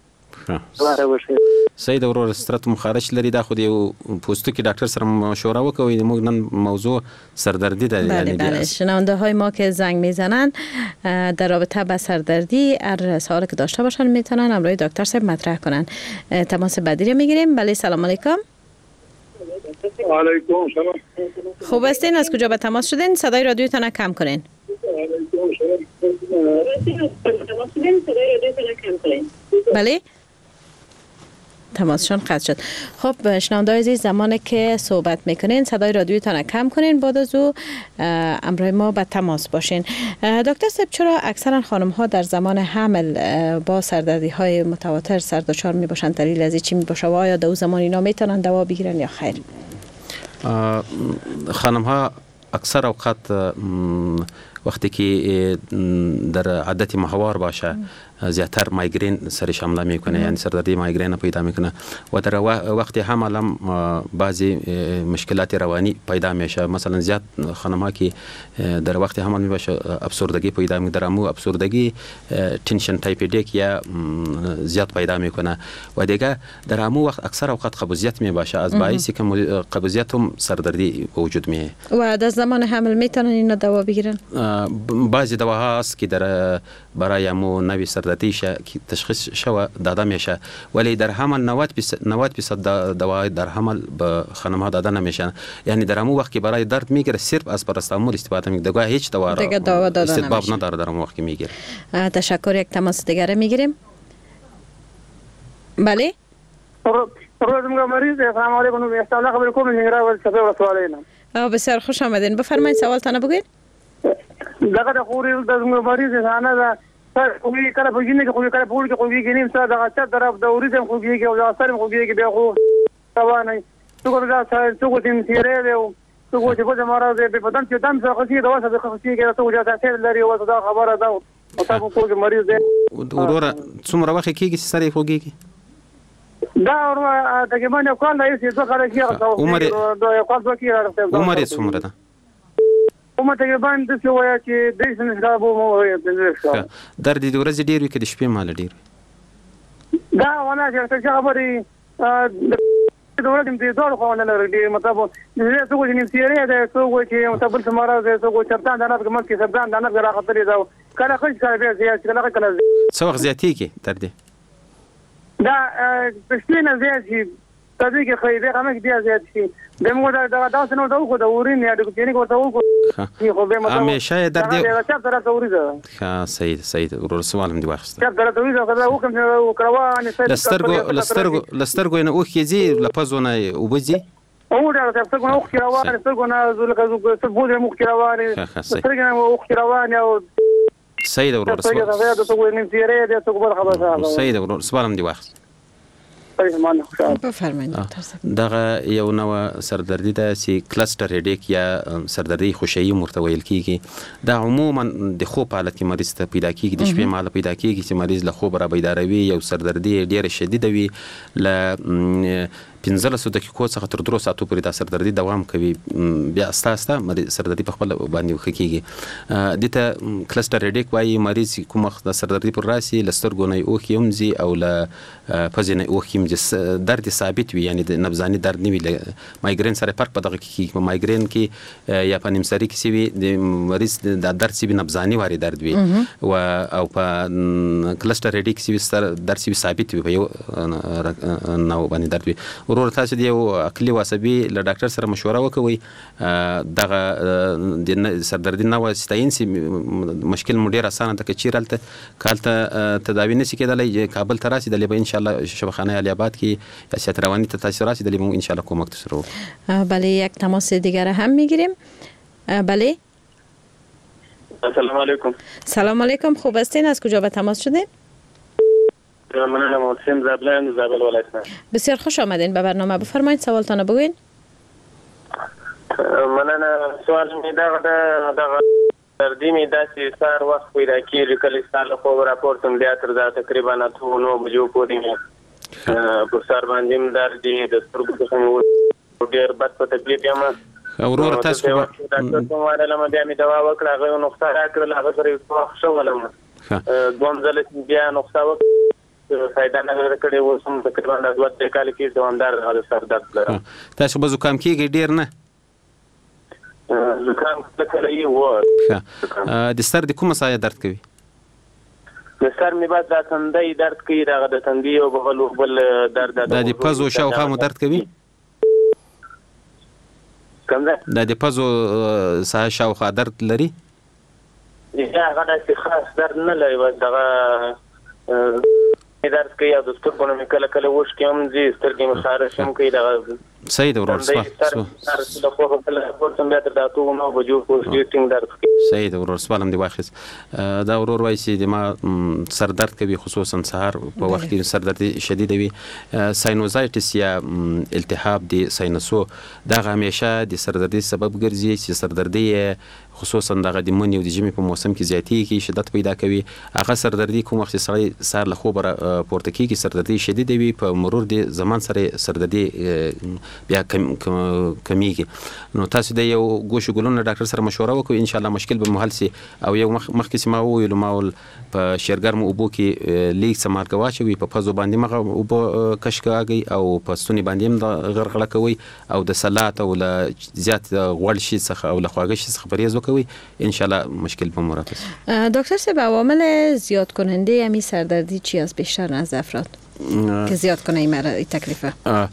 سید ورور سترت مخارج لري دا خو یو پوسټو کې ډاکټر سره مشوره وکوي. موږ نن موضوع سردردی ده. بله بله شنونده های ما که زنگ میزنن در رابطه با سردردی هر سوالی که داشته باشن میتونن همراه دکتر صاحب مطرح کنن. تماس بعدی رو میگیریم. بله سلام علیکم. علیکم سلام. خوب هستین؟ از کجا به تماس شدین؟ صدای رادیوتون کم کنین. بله تماسشون قطع شد. خب شنونده عزیز، زمانی که صحبت میکنین صدای رادیوتان کم کنین، بعد از او امروی ما به تماس باشین. دکتر صاحب، چرا اکثرا خانم ها در زمان حمل با سردردی های متواتر سر دچار می باشند؟ دلیل از چی می باشه و آیا در زمان اینا میتونن دوا بگیرن یا خیر؟ خانم ها اکثر اوقات وقتی که در عادت ماهوار باشه زیاتر مایگرین سرش حمله میکنه، یعنی سردردی مایگرین پیدا میکنه و در وقت حمل هم بعضی مشکلات روانی پیدا میشه. مثلا زیاد خانم ها که در وقت حمل میباشه افسردگی پیدا میکنه، در امو افسردگی تنشن تایپیدیک یا زیاد پیدا میکنه و دیگه در امو وقت اکثر اوقات قبضیت میباشه، از باعثی که قبضیت هم سردردی وجود میه. و در زمان حمل میتونن اینا دوا بگیرن؟ بعضی دواها هست که در برای امو نوی سردردی تشخیص شو داده میشه، ولی در حمل نود درصد دوا در حمل به خانم ها داده نمیشه. یعنی در امو وقت که برای درد میگیره صرف از پاراستامول استفاده میکنه، دیگه هیچ دوا را استدباب نداره در امو وقت که میگیره. تشکر. یک تماس دیگه میگیریم. بله روزم مریض. السلام علیکم. استفاده خبر کوم نگرا ول سفر رسولینا. بسیار خوش آمدین. بفرمایید سوال تنه بگید. دغه د خوري د مریض نه ده خوږی کله خوږی نه خوږی کله پور کې خوږی کې نیم ساعت دغه چت طرف د اوریدم خوږی کې او اثر خوږی کې بیا خو روانه څنګه دا څنګه تیم تیرې دی څنګه چې په دماره دې په دم چې دم څه خسي دا وسه خسي کې څنګه دا تاثیر لري او دا خبره ده او تاسو کوم مریض دی ورور څومره وخت کېږي چې سره خوږی کې دا ورو تقریبا کال نه یې څه کار کېږي عمر دا کال څه کېږي عمر څومره ده؟ کومه تقریبا د څه وایي چې د دې څه مو وایي درد د ورځې ډیر وي کې د شپې مال ډیر دا ونه چې څه خبرې د ورځې د دوه خو نه لري مطلب زه څه کوم چې سیری ده څه کوم چې مطلب څه مرز ده څه کوم چرتان دانه کوم کې سبدان دانه غره خطرې ده کله خو څه به زیات کله کله څو وخت زیاتې کې درد دا پښتنه نه زیات شي تدې کې خو دې هغه کې زیات شي دمو دا دا تاسو نو دا خو دا ورین یا د کینې کو ته وکړو خو به مطلب همیشه درد دا چې تر ته وريده ها سید سید ورور سوال هم دی واخست چې تر ته وريده دا وکم وکړوان سید لسترګو لسترګو لسترګو نه اوخ کېږي لپزونه وبځي او دا څه کو اوخ کړوان څه کو نه زلکه څه بوله مخ کړوان څنګه اوخ کړوان او سید ورور سوال دا څه کو نه تیرې دا څه کو خبره سید ورور سوال هم دی واخست بفرمایید دغه یو نوع سردردی ده چې کلستر هډیک یا سردردی خوشایی مرته ویل کیږي. دا عموما د خوب حالت کې مریض ته پیدا کیږي، د شپې مهال پیدا کیږي چې مریض له خوب را بیداروي، یو سردردی ډیره شدیده وي، ل پنځلسو دقیقو څخه تر درو ساعتو پورې دا سردردي دوام کوي، بیا استا استا مریض سردردي په خپل باندې ښه کیږي. دته کلستر هډیک وایي مریض کوم وخت د سردردي پر راسي لسترګو نه اوخ یمزي او ل پزې نه اوخ یمزي درد ثابت وي، یعنی د نبضاني درد نه وي. مایګرین سره فرق په دغه کې کیږي. مایګرین کې یا په نیمسری کې سی د مریض د درد سی نبضاني واري درد وي او او په کلستر هډیک سی درد سی ثابت وي، په یو نو باندې درد وي. ورور تاسو دی یو عقلي واسبي له ډاکټر سره مشوره وکوي، دغه د سردردي نو ستاین سي مشکل مو ډیر اسانه ده چې رالته کالته تداوی نشي کېدلی کابل ته راسي د لبا ان شاء الله شفاخانه علی آباد کې یا سیات رواني ته تاسو راسي د لبا ان شاء الله کومک تسرو. بله یک تماس دیگر هم میگیریم. بله السلام علیکم. سلام علیکم، خوب هستین؟ از کجا به تماس شدین؟ من محسن زابلان زابل ولایت. بسیار خوش آمدین به برنامه. بفرمایید سوالتان بگوین. من سوال می دغه دغه سردی می داسې سار وخت پیدا کیږي کله سال خو راپورتم بیا تر دا تقریبا اته نو بجو پورې په سر باندې درد د سترګو څخه ډیر بد په تکلیف یم. ورور تاسو ډاکټر کومه لمه بیا می دوا وکړه غو نقطه راکړل هغه سره په شو ولم دوم ځل بیا نقطه وکړه فائدہ نه کړې و سم تقریبا د دوه کال کې دوامدار غل سر درد لرم. تاسو به زکام کېږي ډیر نه؟ زکام کله یې و د سر د کومه سایه درد کوي؟ د سر می بعد د تندې درد کوي، دغه د تندې او بغل بل درد د د پزو شاوخوا مو درد کوي؟ کوم ده؟ د د پزو سایه شاوخوا درد لري؟ یا هغه د خاص درد نه لري، دغه درس کوي او د سترګو نه کله کله وښکي هم ځي سترګې مې خارش هم کوي دغه صحیح ده ورور سوال د خو په لپاره بیا تر دا ټول نو بجو خو ډیټینګ درس کوي صحیح ده ورور سوال هم دی واخیس دا ورور وایي چې د ما سر درد کوي خصوصا سهار په وخت کې سر درد شدید وي ساینوزایټس یا التهاب د ساینسو دا همیشه د سر دردي سبب ګرځي چې سر دردي خصوصا دغه د منی او د ژمي په موسم کې زیاتېږي شدت پیدا کوي هغه سر دردي کوم وخت سړی سهار له خوبه پورته کېږي سر دردي شدید وي په مرور د زمان سره سر دردي بیا کمیږي نو تاسو د یو ګوشو ګلونو ډاکټر سره مشوره وکړئ ان شاء الله مشکل به محل سي او یو مخکې سي ما ویلو ما ول په شیرګرم اوبو کې لیک سمارګه واچوي په پزو باندې مغه اوبو کشکاږي او په ستوني باندې هم غرغړه کوي او د سلات او زیات غوړ شي څخه او له خواږه شي څخه پرهیز وکوي ان شاء الله مشکل به مرافس. دکتر صاحب عوامل زیاد کننده همین سردردی چی است بیشتر از افراد که زیاد کنه این مرض تکلیفه؟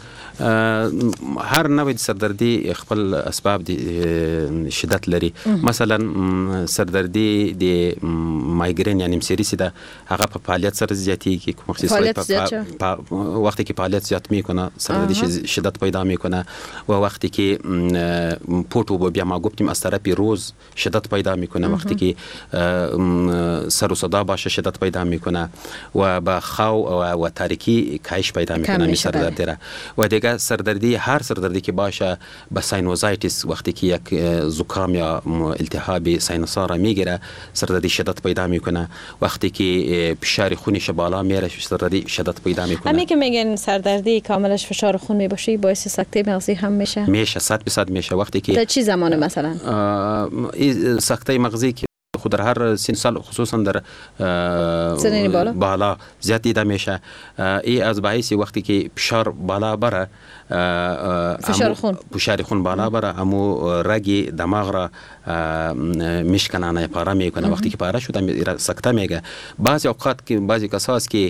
هر نوع سردردی خپل اسباب دي شدت لري مثلا سردردی د مایګرین یعنی مسریسی ده هغه په فعالیت سره زیاتېږي کوم وخت په وخت کې فعالیت زیات میکنه سردردی شدت پیدا میکنه و وقتی که پوتو بیا ما گفتیم از طرف روز شدت پیدا میکنه وقتی که سر و صدا باشه شدت پیدا میکنه و با خو و تاریکی کاهش پیدا میکنه می سردردی را و دیگه سردردی هر سردردی که باشه با ساینوزایتس وقتی که یک زکام یا التهاب ساینوسا را میگیره سردردی شدت پیدا میکنه وقتی که فشار خونش بالا میره سردردی شدت پیدا میکنه همین که میگن سردردی کاملش فشار خون میباشه باعث سکته مغزی هم میشه میشه صد درصد میشه وقتی که در چه زمانه مثلا سکته مغزی که خود در هر سن سال خصوصا در سنین بالا بالا زیاد دیده میشه ای از باعث وقتی که فشار بالا بره فشار خون فشار خون بالا بره امو رگ دماغ را میشکنه پاره میکنه وقتی که پاره شده سکته میگه بعضی اوقات که بعضی کساست که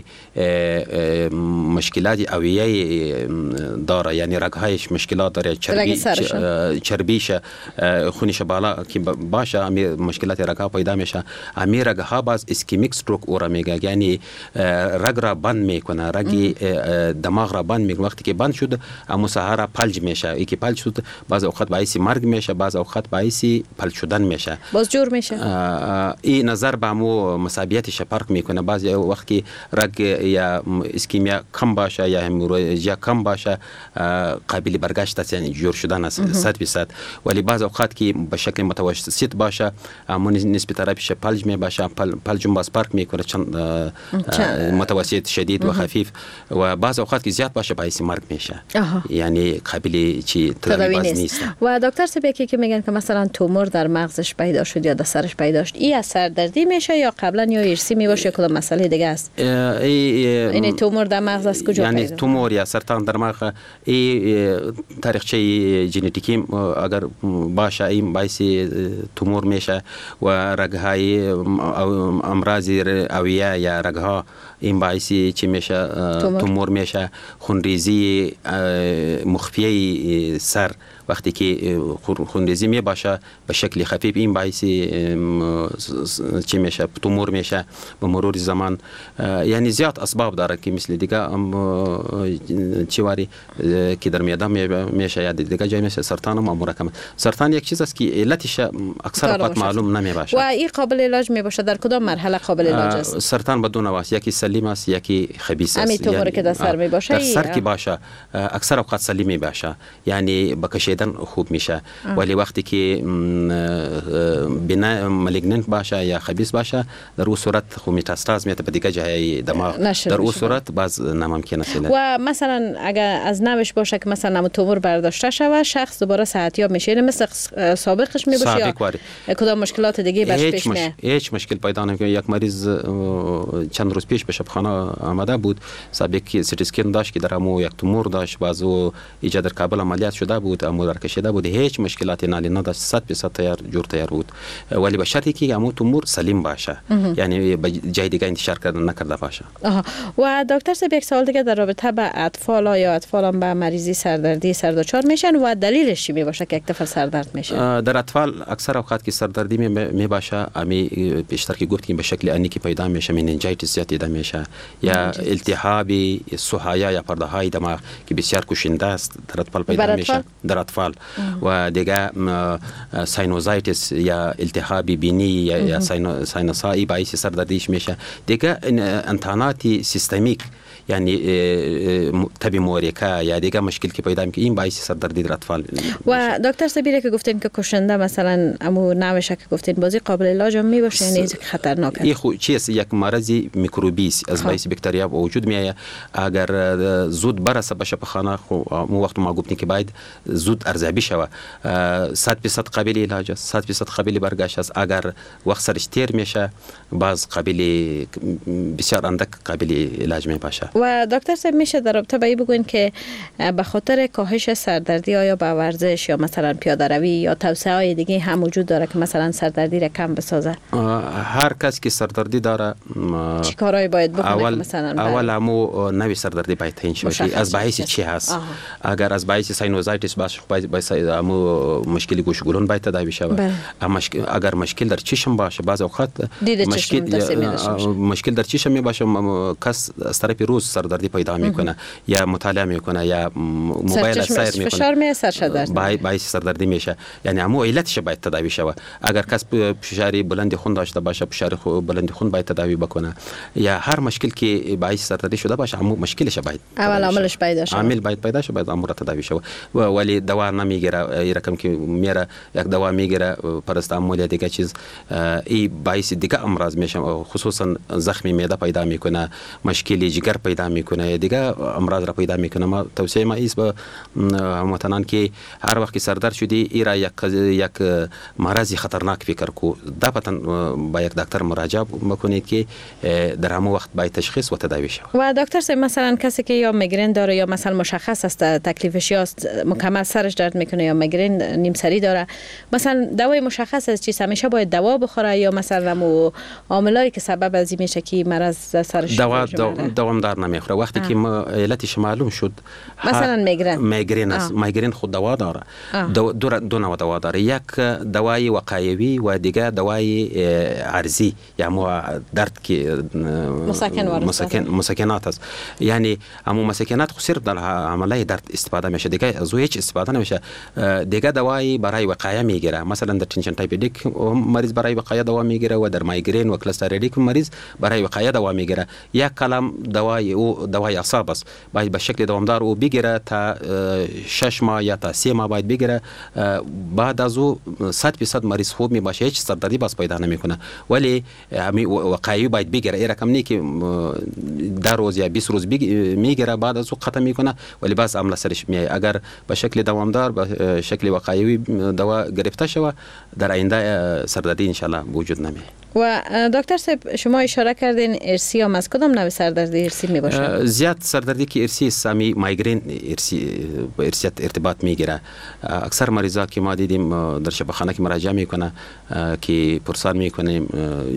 مشکلات اوعیه داره یعنی رگهایش مشکلات داره چربی چربیش خونش بالا که باشه امی مشکلات رگها پیدا میشه امی رگها باز اسکیمیک استروک اورا میگه یعنی رگ را بند میکنه رگ دماغ را بند میکنه وقتی که بند شد امو سهارا پلج میشه ای که پلج شد بعض اوقات باعث مرگ میشه بعض اوقات باعث پلج شدن میشه باز جور میشه این نظر به امو مسابقتش فرق میکنه بعضی وقت که رگ یا اسکیمیا کم باشه یا هموراژیا کم باشه قابل برگشت است یعنی جور شدن است صد درصد ولی بعض اوقات که به شکل متوسط باشه امو نسبت طرفش پلج می باشه پلج باز فرق میکنه چند متوسط شدید و خفیف و بعض اوقات که زیاد باشه باعث مرگ میشه یعنی قابل چی تداوی نیست و دکتر سبی که میگن که مثلا تومور در مغزش پیدا شد یا در سرش پیدا شد این از سردردی میشه یا قبلا یا ارثی میباشه کدام مسئله دیگه است این تومور در مغز است کجا یعنی تومور یا سرطان در مغز این تاریخچه ژنتیکی اگر باشه این باعث تومور میشه و رگهای امراض اوعیه یا رگها این باعثی چی میشه تومور میشه خونریزی مخفیه سر وقتی که خونریزی می باشه به شکل خفیف این باعثی چی میشه تومور میشه به مرور زمان یعنی زیاد اسباب داره که مثل دیگه چیواری که در میدان میشه یا دیگه جای میشه سرطان هم مرکم سرطان یک چیز است که علتش اکثر وقت معلوم نمی باشه و این قابل علاج می باشه در کدام مرحله قابل علاج است سرطان بدون واسط یکی سلیم است یکی خبیث است همین توموری که در سر می باشه در سر کی باشه اکثر اوقات سلیم می باشه یعنی با کشیدن خوب میشه ولی وقتی که بنا مالیگننت باشه یا خبیث باشه در اون صورت خو متاستاز میاد به دیگه جای دماغ در اون صورت باز ناممکن است و مثلا اگر از نوش باشه که مثلا تومور برداشته شود شخص دوباره صحتیاب میشه مثل سابقش میباشه یا کدام مشکلات دیگه برش پیش میاد هیچ مشکل پیدا نمیکنه یک مریض چند روز پیش به شبخانه آمده بود سابق سی تی اسکن داشت که در امو یک تومور داشت بازو ایجاد در کابل عملیات شده بود امو امو در کشیده بود، هیچ مشکلاتی نالی نداشت، صد درصد تیار جور تیار بود، ولی به شرطی که امو تومور سلیم باشه، یعنی به جای دیگه انتشار کردن نکرده باشه. آها. و دکتر صاحب یک سوال دیگه در رابطه با اطفال، یا اطفال هم به مریضی سردردی سردچار میشن و دلیلش چی می باشه که یک طفل سردرد میشه؟ در اطفال اکثر اوقات که سردردی می, می باشه، امی بیشتر که گفتیم به شکل انیکی پیدا میشه، مننجایتیس زیاد دیده میشه، یا التهابی سوهایا یا پرده های دماغ که بسیار کشنده است در اطفال پیدا میشه در اطفال. و دیگه ساینوزایتیس یا التهابی بینی یا, یا ساینوسایی باعث سردردیش میشه. دیگه انتاناتی سیستمیک یعنی تبی موریکا یا دیگه مشکل که پیدا میکنه، این باعث سردردی در اطفال. و دکتر سبیره که گفتین که کشنده مثلا امو نوشه که گفتین بازی قابل علاج می باشه، یعنی خطرناکه؟ این خو چیست، یک مرضی میکروبی از باعث باکتریا وجود میاد. اگر زود برسه بشه به خانه، خو مو وقت ما گفتیم که باید زود ارزیابی شوه، صد درصد قابل علاج است، صد درصد قابل برگشت است. اگر وقت سرش تیر میشه، باز قابل بسیار اندک قابل علاج می باشه. و دکتر صاحب میشه در رابطه با این بگوین که به خاطر کاهش سردردی آیا با ورزش یا مثلا پیاده روی یا توصیه های دیگه هم وجود داره که مثلا سردردی را کم بسازه؟ هر کس که سردردی داره چی کارایی باید بکنه؟ اول مثلا اول همو نوی سردردی باید تعیین شود از باعث چی هست. آه. اگر از باعث ساینوزایتیس باشه، باید همو مشکل گوش گلون باید تداوی شود. اگر مشکل در چشم باشه، بعض اوقات مشکل مشکل در چشم می باشه، کس از طرف روز سردردی پیدا میکنه یا مطالعه میکنه یا موبایل سیر میکنه، فشار می سرشدر باعث سردردی میشه. یعنی همو علتش باید تداوی شود. اگر کس فشار بلند خون داشته باشه، فشار بلند خون باید تداوی بکنه. یا هر مشکل که باعث سردردی شده باشه، همو مشکلش باید اول عاملش پیدا شه، عامل باید پیدا شه، باید امور تداوی شود. ولی دوا نمیگیره، این رقم که میره یک دوا میگیره پاراستامول یا دیگه چیز، این باعث دیگه امراض میشه، خصوصا زخم معده پیدا میکنه، مشکل جگر پیدا میکنه، دیگه امراض را پیدا میکنه. ما توصیه ما ایست به هموطنان که هر وقت که سردرد شدی، این را یک یک مرضی خطرناک فکر کو، دپتن با یک دکتر مراجعه بکنید که در همون وقت باید تشخیص و تداوی شود. و دکتر صاحب مثلا کسی که یا میگرن داره یا مثلا مشخص است تکلیفش است، مکمل سرش درد میکنه یا میگرن نیم سری داره، مثلا دوای مشخص است چیست، همیشه باید دوا بخوره یا مثلا مو عاملایی که سبب از این میشه که مرض سرش دوا دوام دار نمیخوره؟ وقتی که علتش معلوم شد، مثلا میگرن میگرن است، میگرن خود دوا داره، دو دو نوع دوا داره، یک دوای وقایوی و دیگه دوای عرضی، یعنی درد که مسکن مسکن مسکنات است. یعنی همو مسکنات خو صرف در عملیه درد استفاده میشه، دیگه از هیچ استفاده نمیشه. دیگه دوای برای وقایه میگیره، مثلا در تنشن تایپیدیک مریض برای وقایه دوا میگیره و در مایگرین و کلستریدیک مریض برای وقایه دوا میگیره. یک کلام دوای او دوای اعصاب است، باید به شکل دوامدار او بگیره تا شش ماه یا تا سه ماه باید بگیره. بعد از او صد درصد مریض خوب می باشه، هیچ سردردی باز پیدا نمیکنه. ولی همین وقایعی باید بگیره، این رقم نی که ده روز یا بیست روز میگیره بعد از او ختم میکنه، ولی باز عمل سرش میای. اگر به شکل دوامدار به شکل وقایعی دوا گرفته شوه، در آینده سردردی ان شاء الله وجود نمیاد. و دکتر صاحب شما اشاره کردین ارسی هم از کدام نوع سردردی ارسی می باشه؟ زیاد سردردی که ارسی سامی مایگرین ارسی با ارسیت ارتباط میگیره. اکثر مریضا که ما دیدیم در شفاخانه که مراجعه میکنه که پرسان میکنیم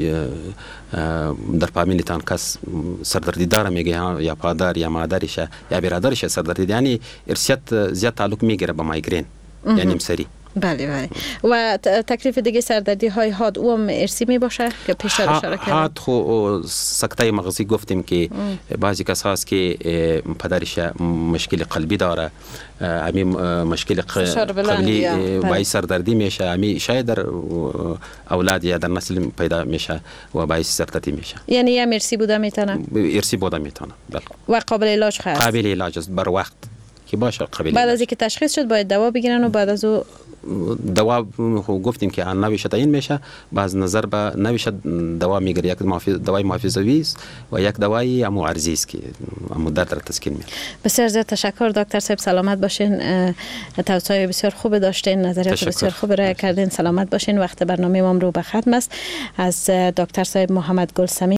در فامیلیتان کس سردردی داره، میگه یا پدر یا مادرش یا برادرش سردردی، یعنی ارسیت زیاد تعلق میگیره با مایگرین یعنی امسری. بله بله. و تکلیف دیگه سردردی های حاد او هم ارسی می باشه که پیش اشاره کردم؟ حاد خو سکته مغزی گفتیم که بعضی کس هست که پدرش مشکل قلبی داره، همین مشکل قلبی باعث سردردی میشه، همین شاید در اولاد یا در نسل پیدا میشه و باعث سردردی میشه. یعنی یه ارسی بوده میتونه؟ ارسی بوده میتونه، بله. و قابل علاج هست؟ قابل علاج است بر وقت که باشه قابل. بعد از اینکه تشخیص شد باید دوا بگیرن و بعد از او دوا گفتیم که آن نویش تعیین میشه، باز نظر به نویش دوا میگیره، یک دوای محافظوی است و یک دوای امو عرضی است که امو درد را تسکین میده. بسیار زیاد تشکر دکتر صاحب، سلامت باشین. توصیه بسیار خوب داشتین، نظریات بسیار خوب را کردین، سلامت باشین. وقت برنامه ما رو به ختم است. از دکتر صاحب محمد گلسمی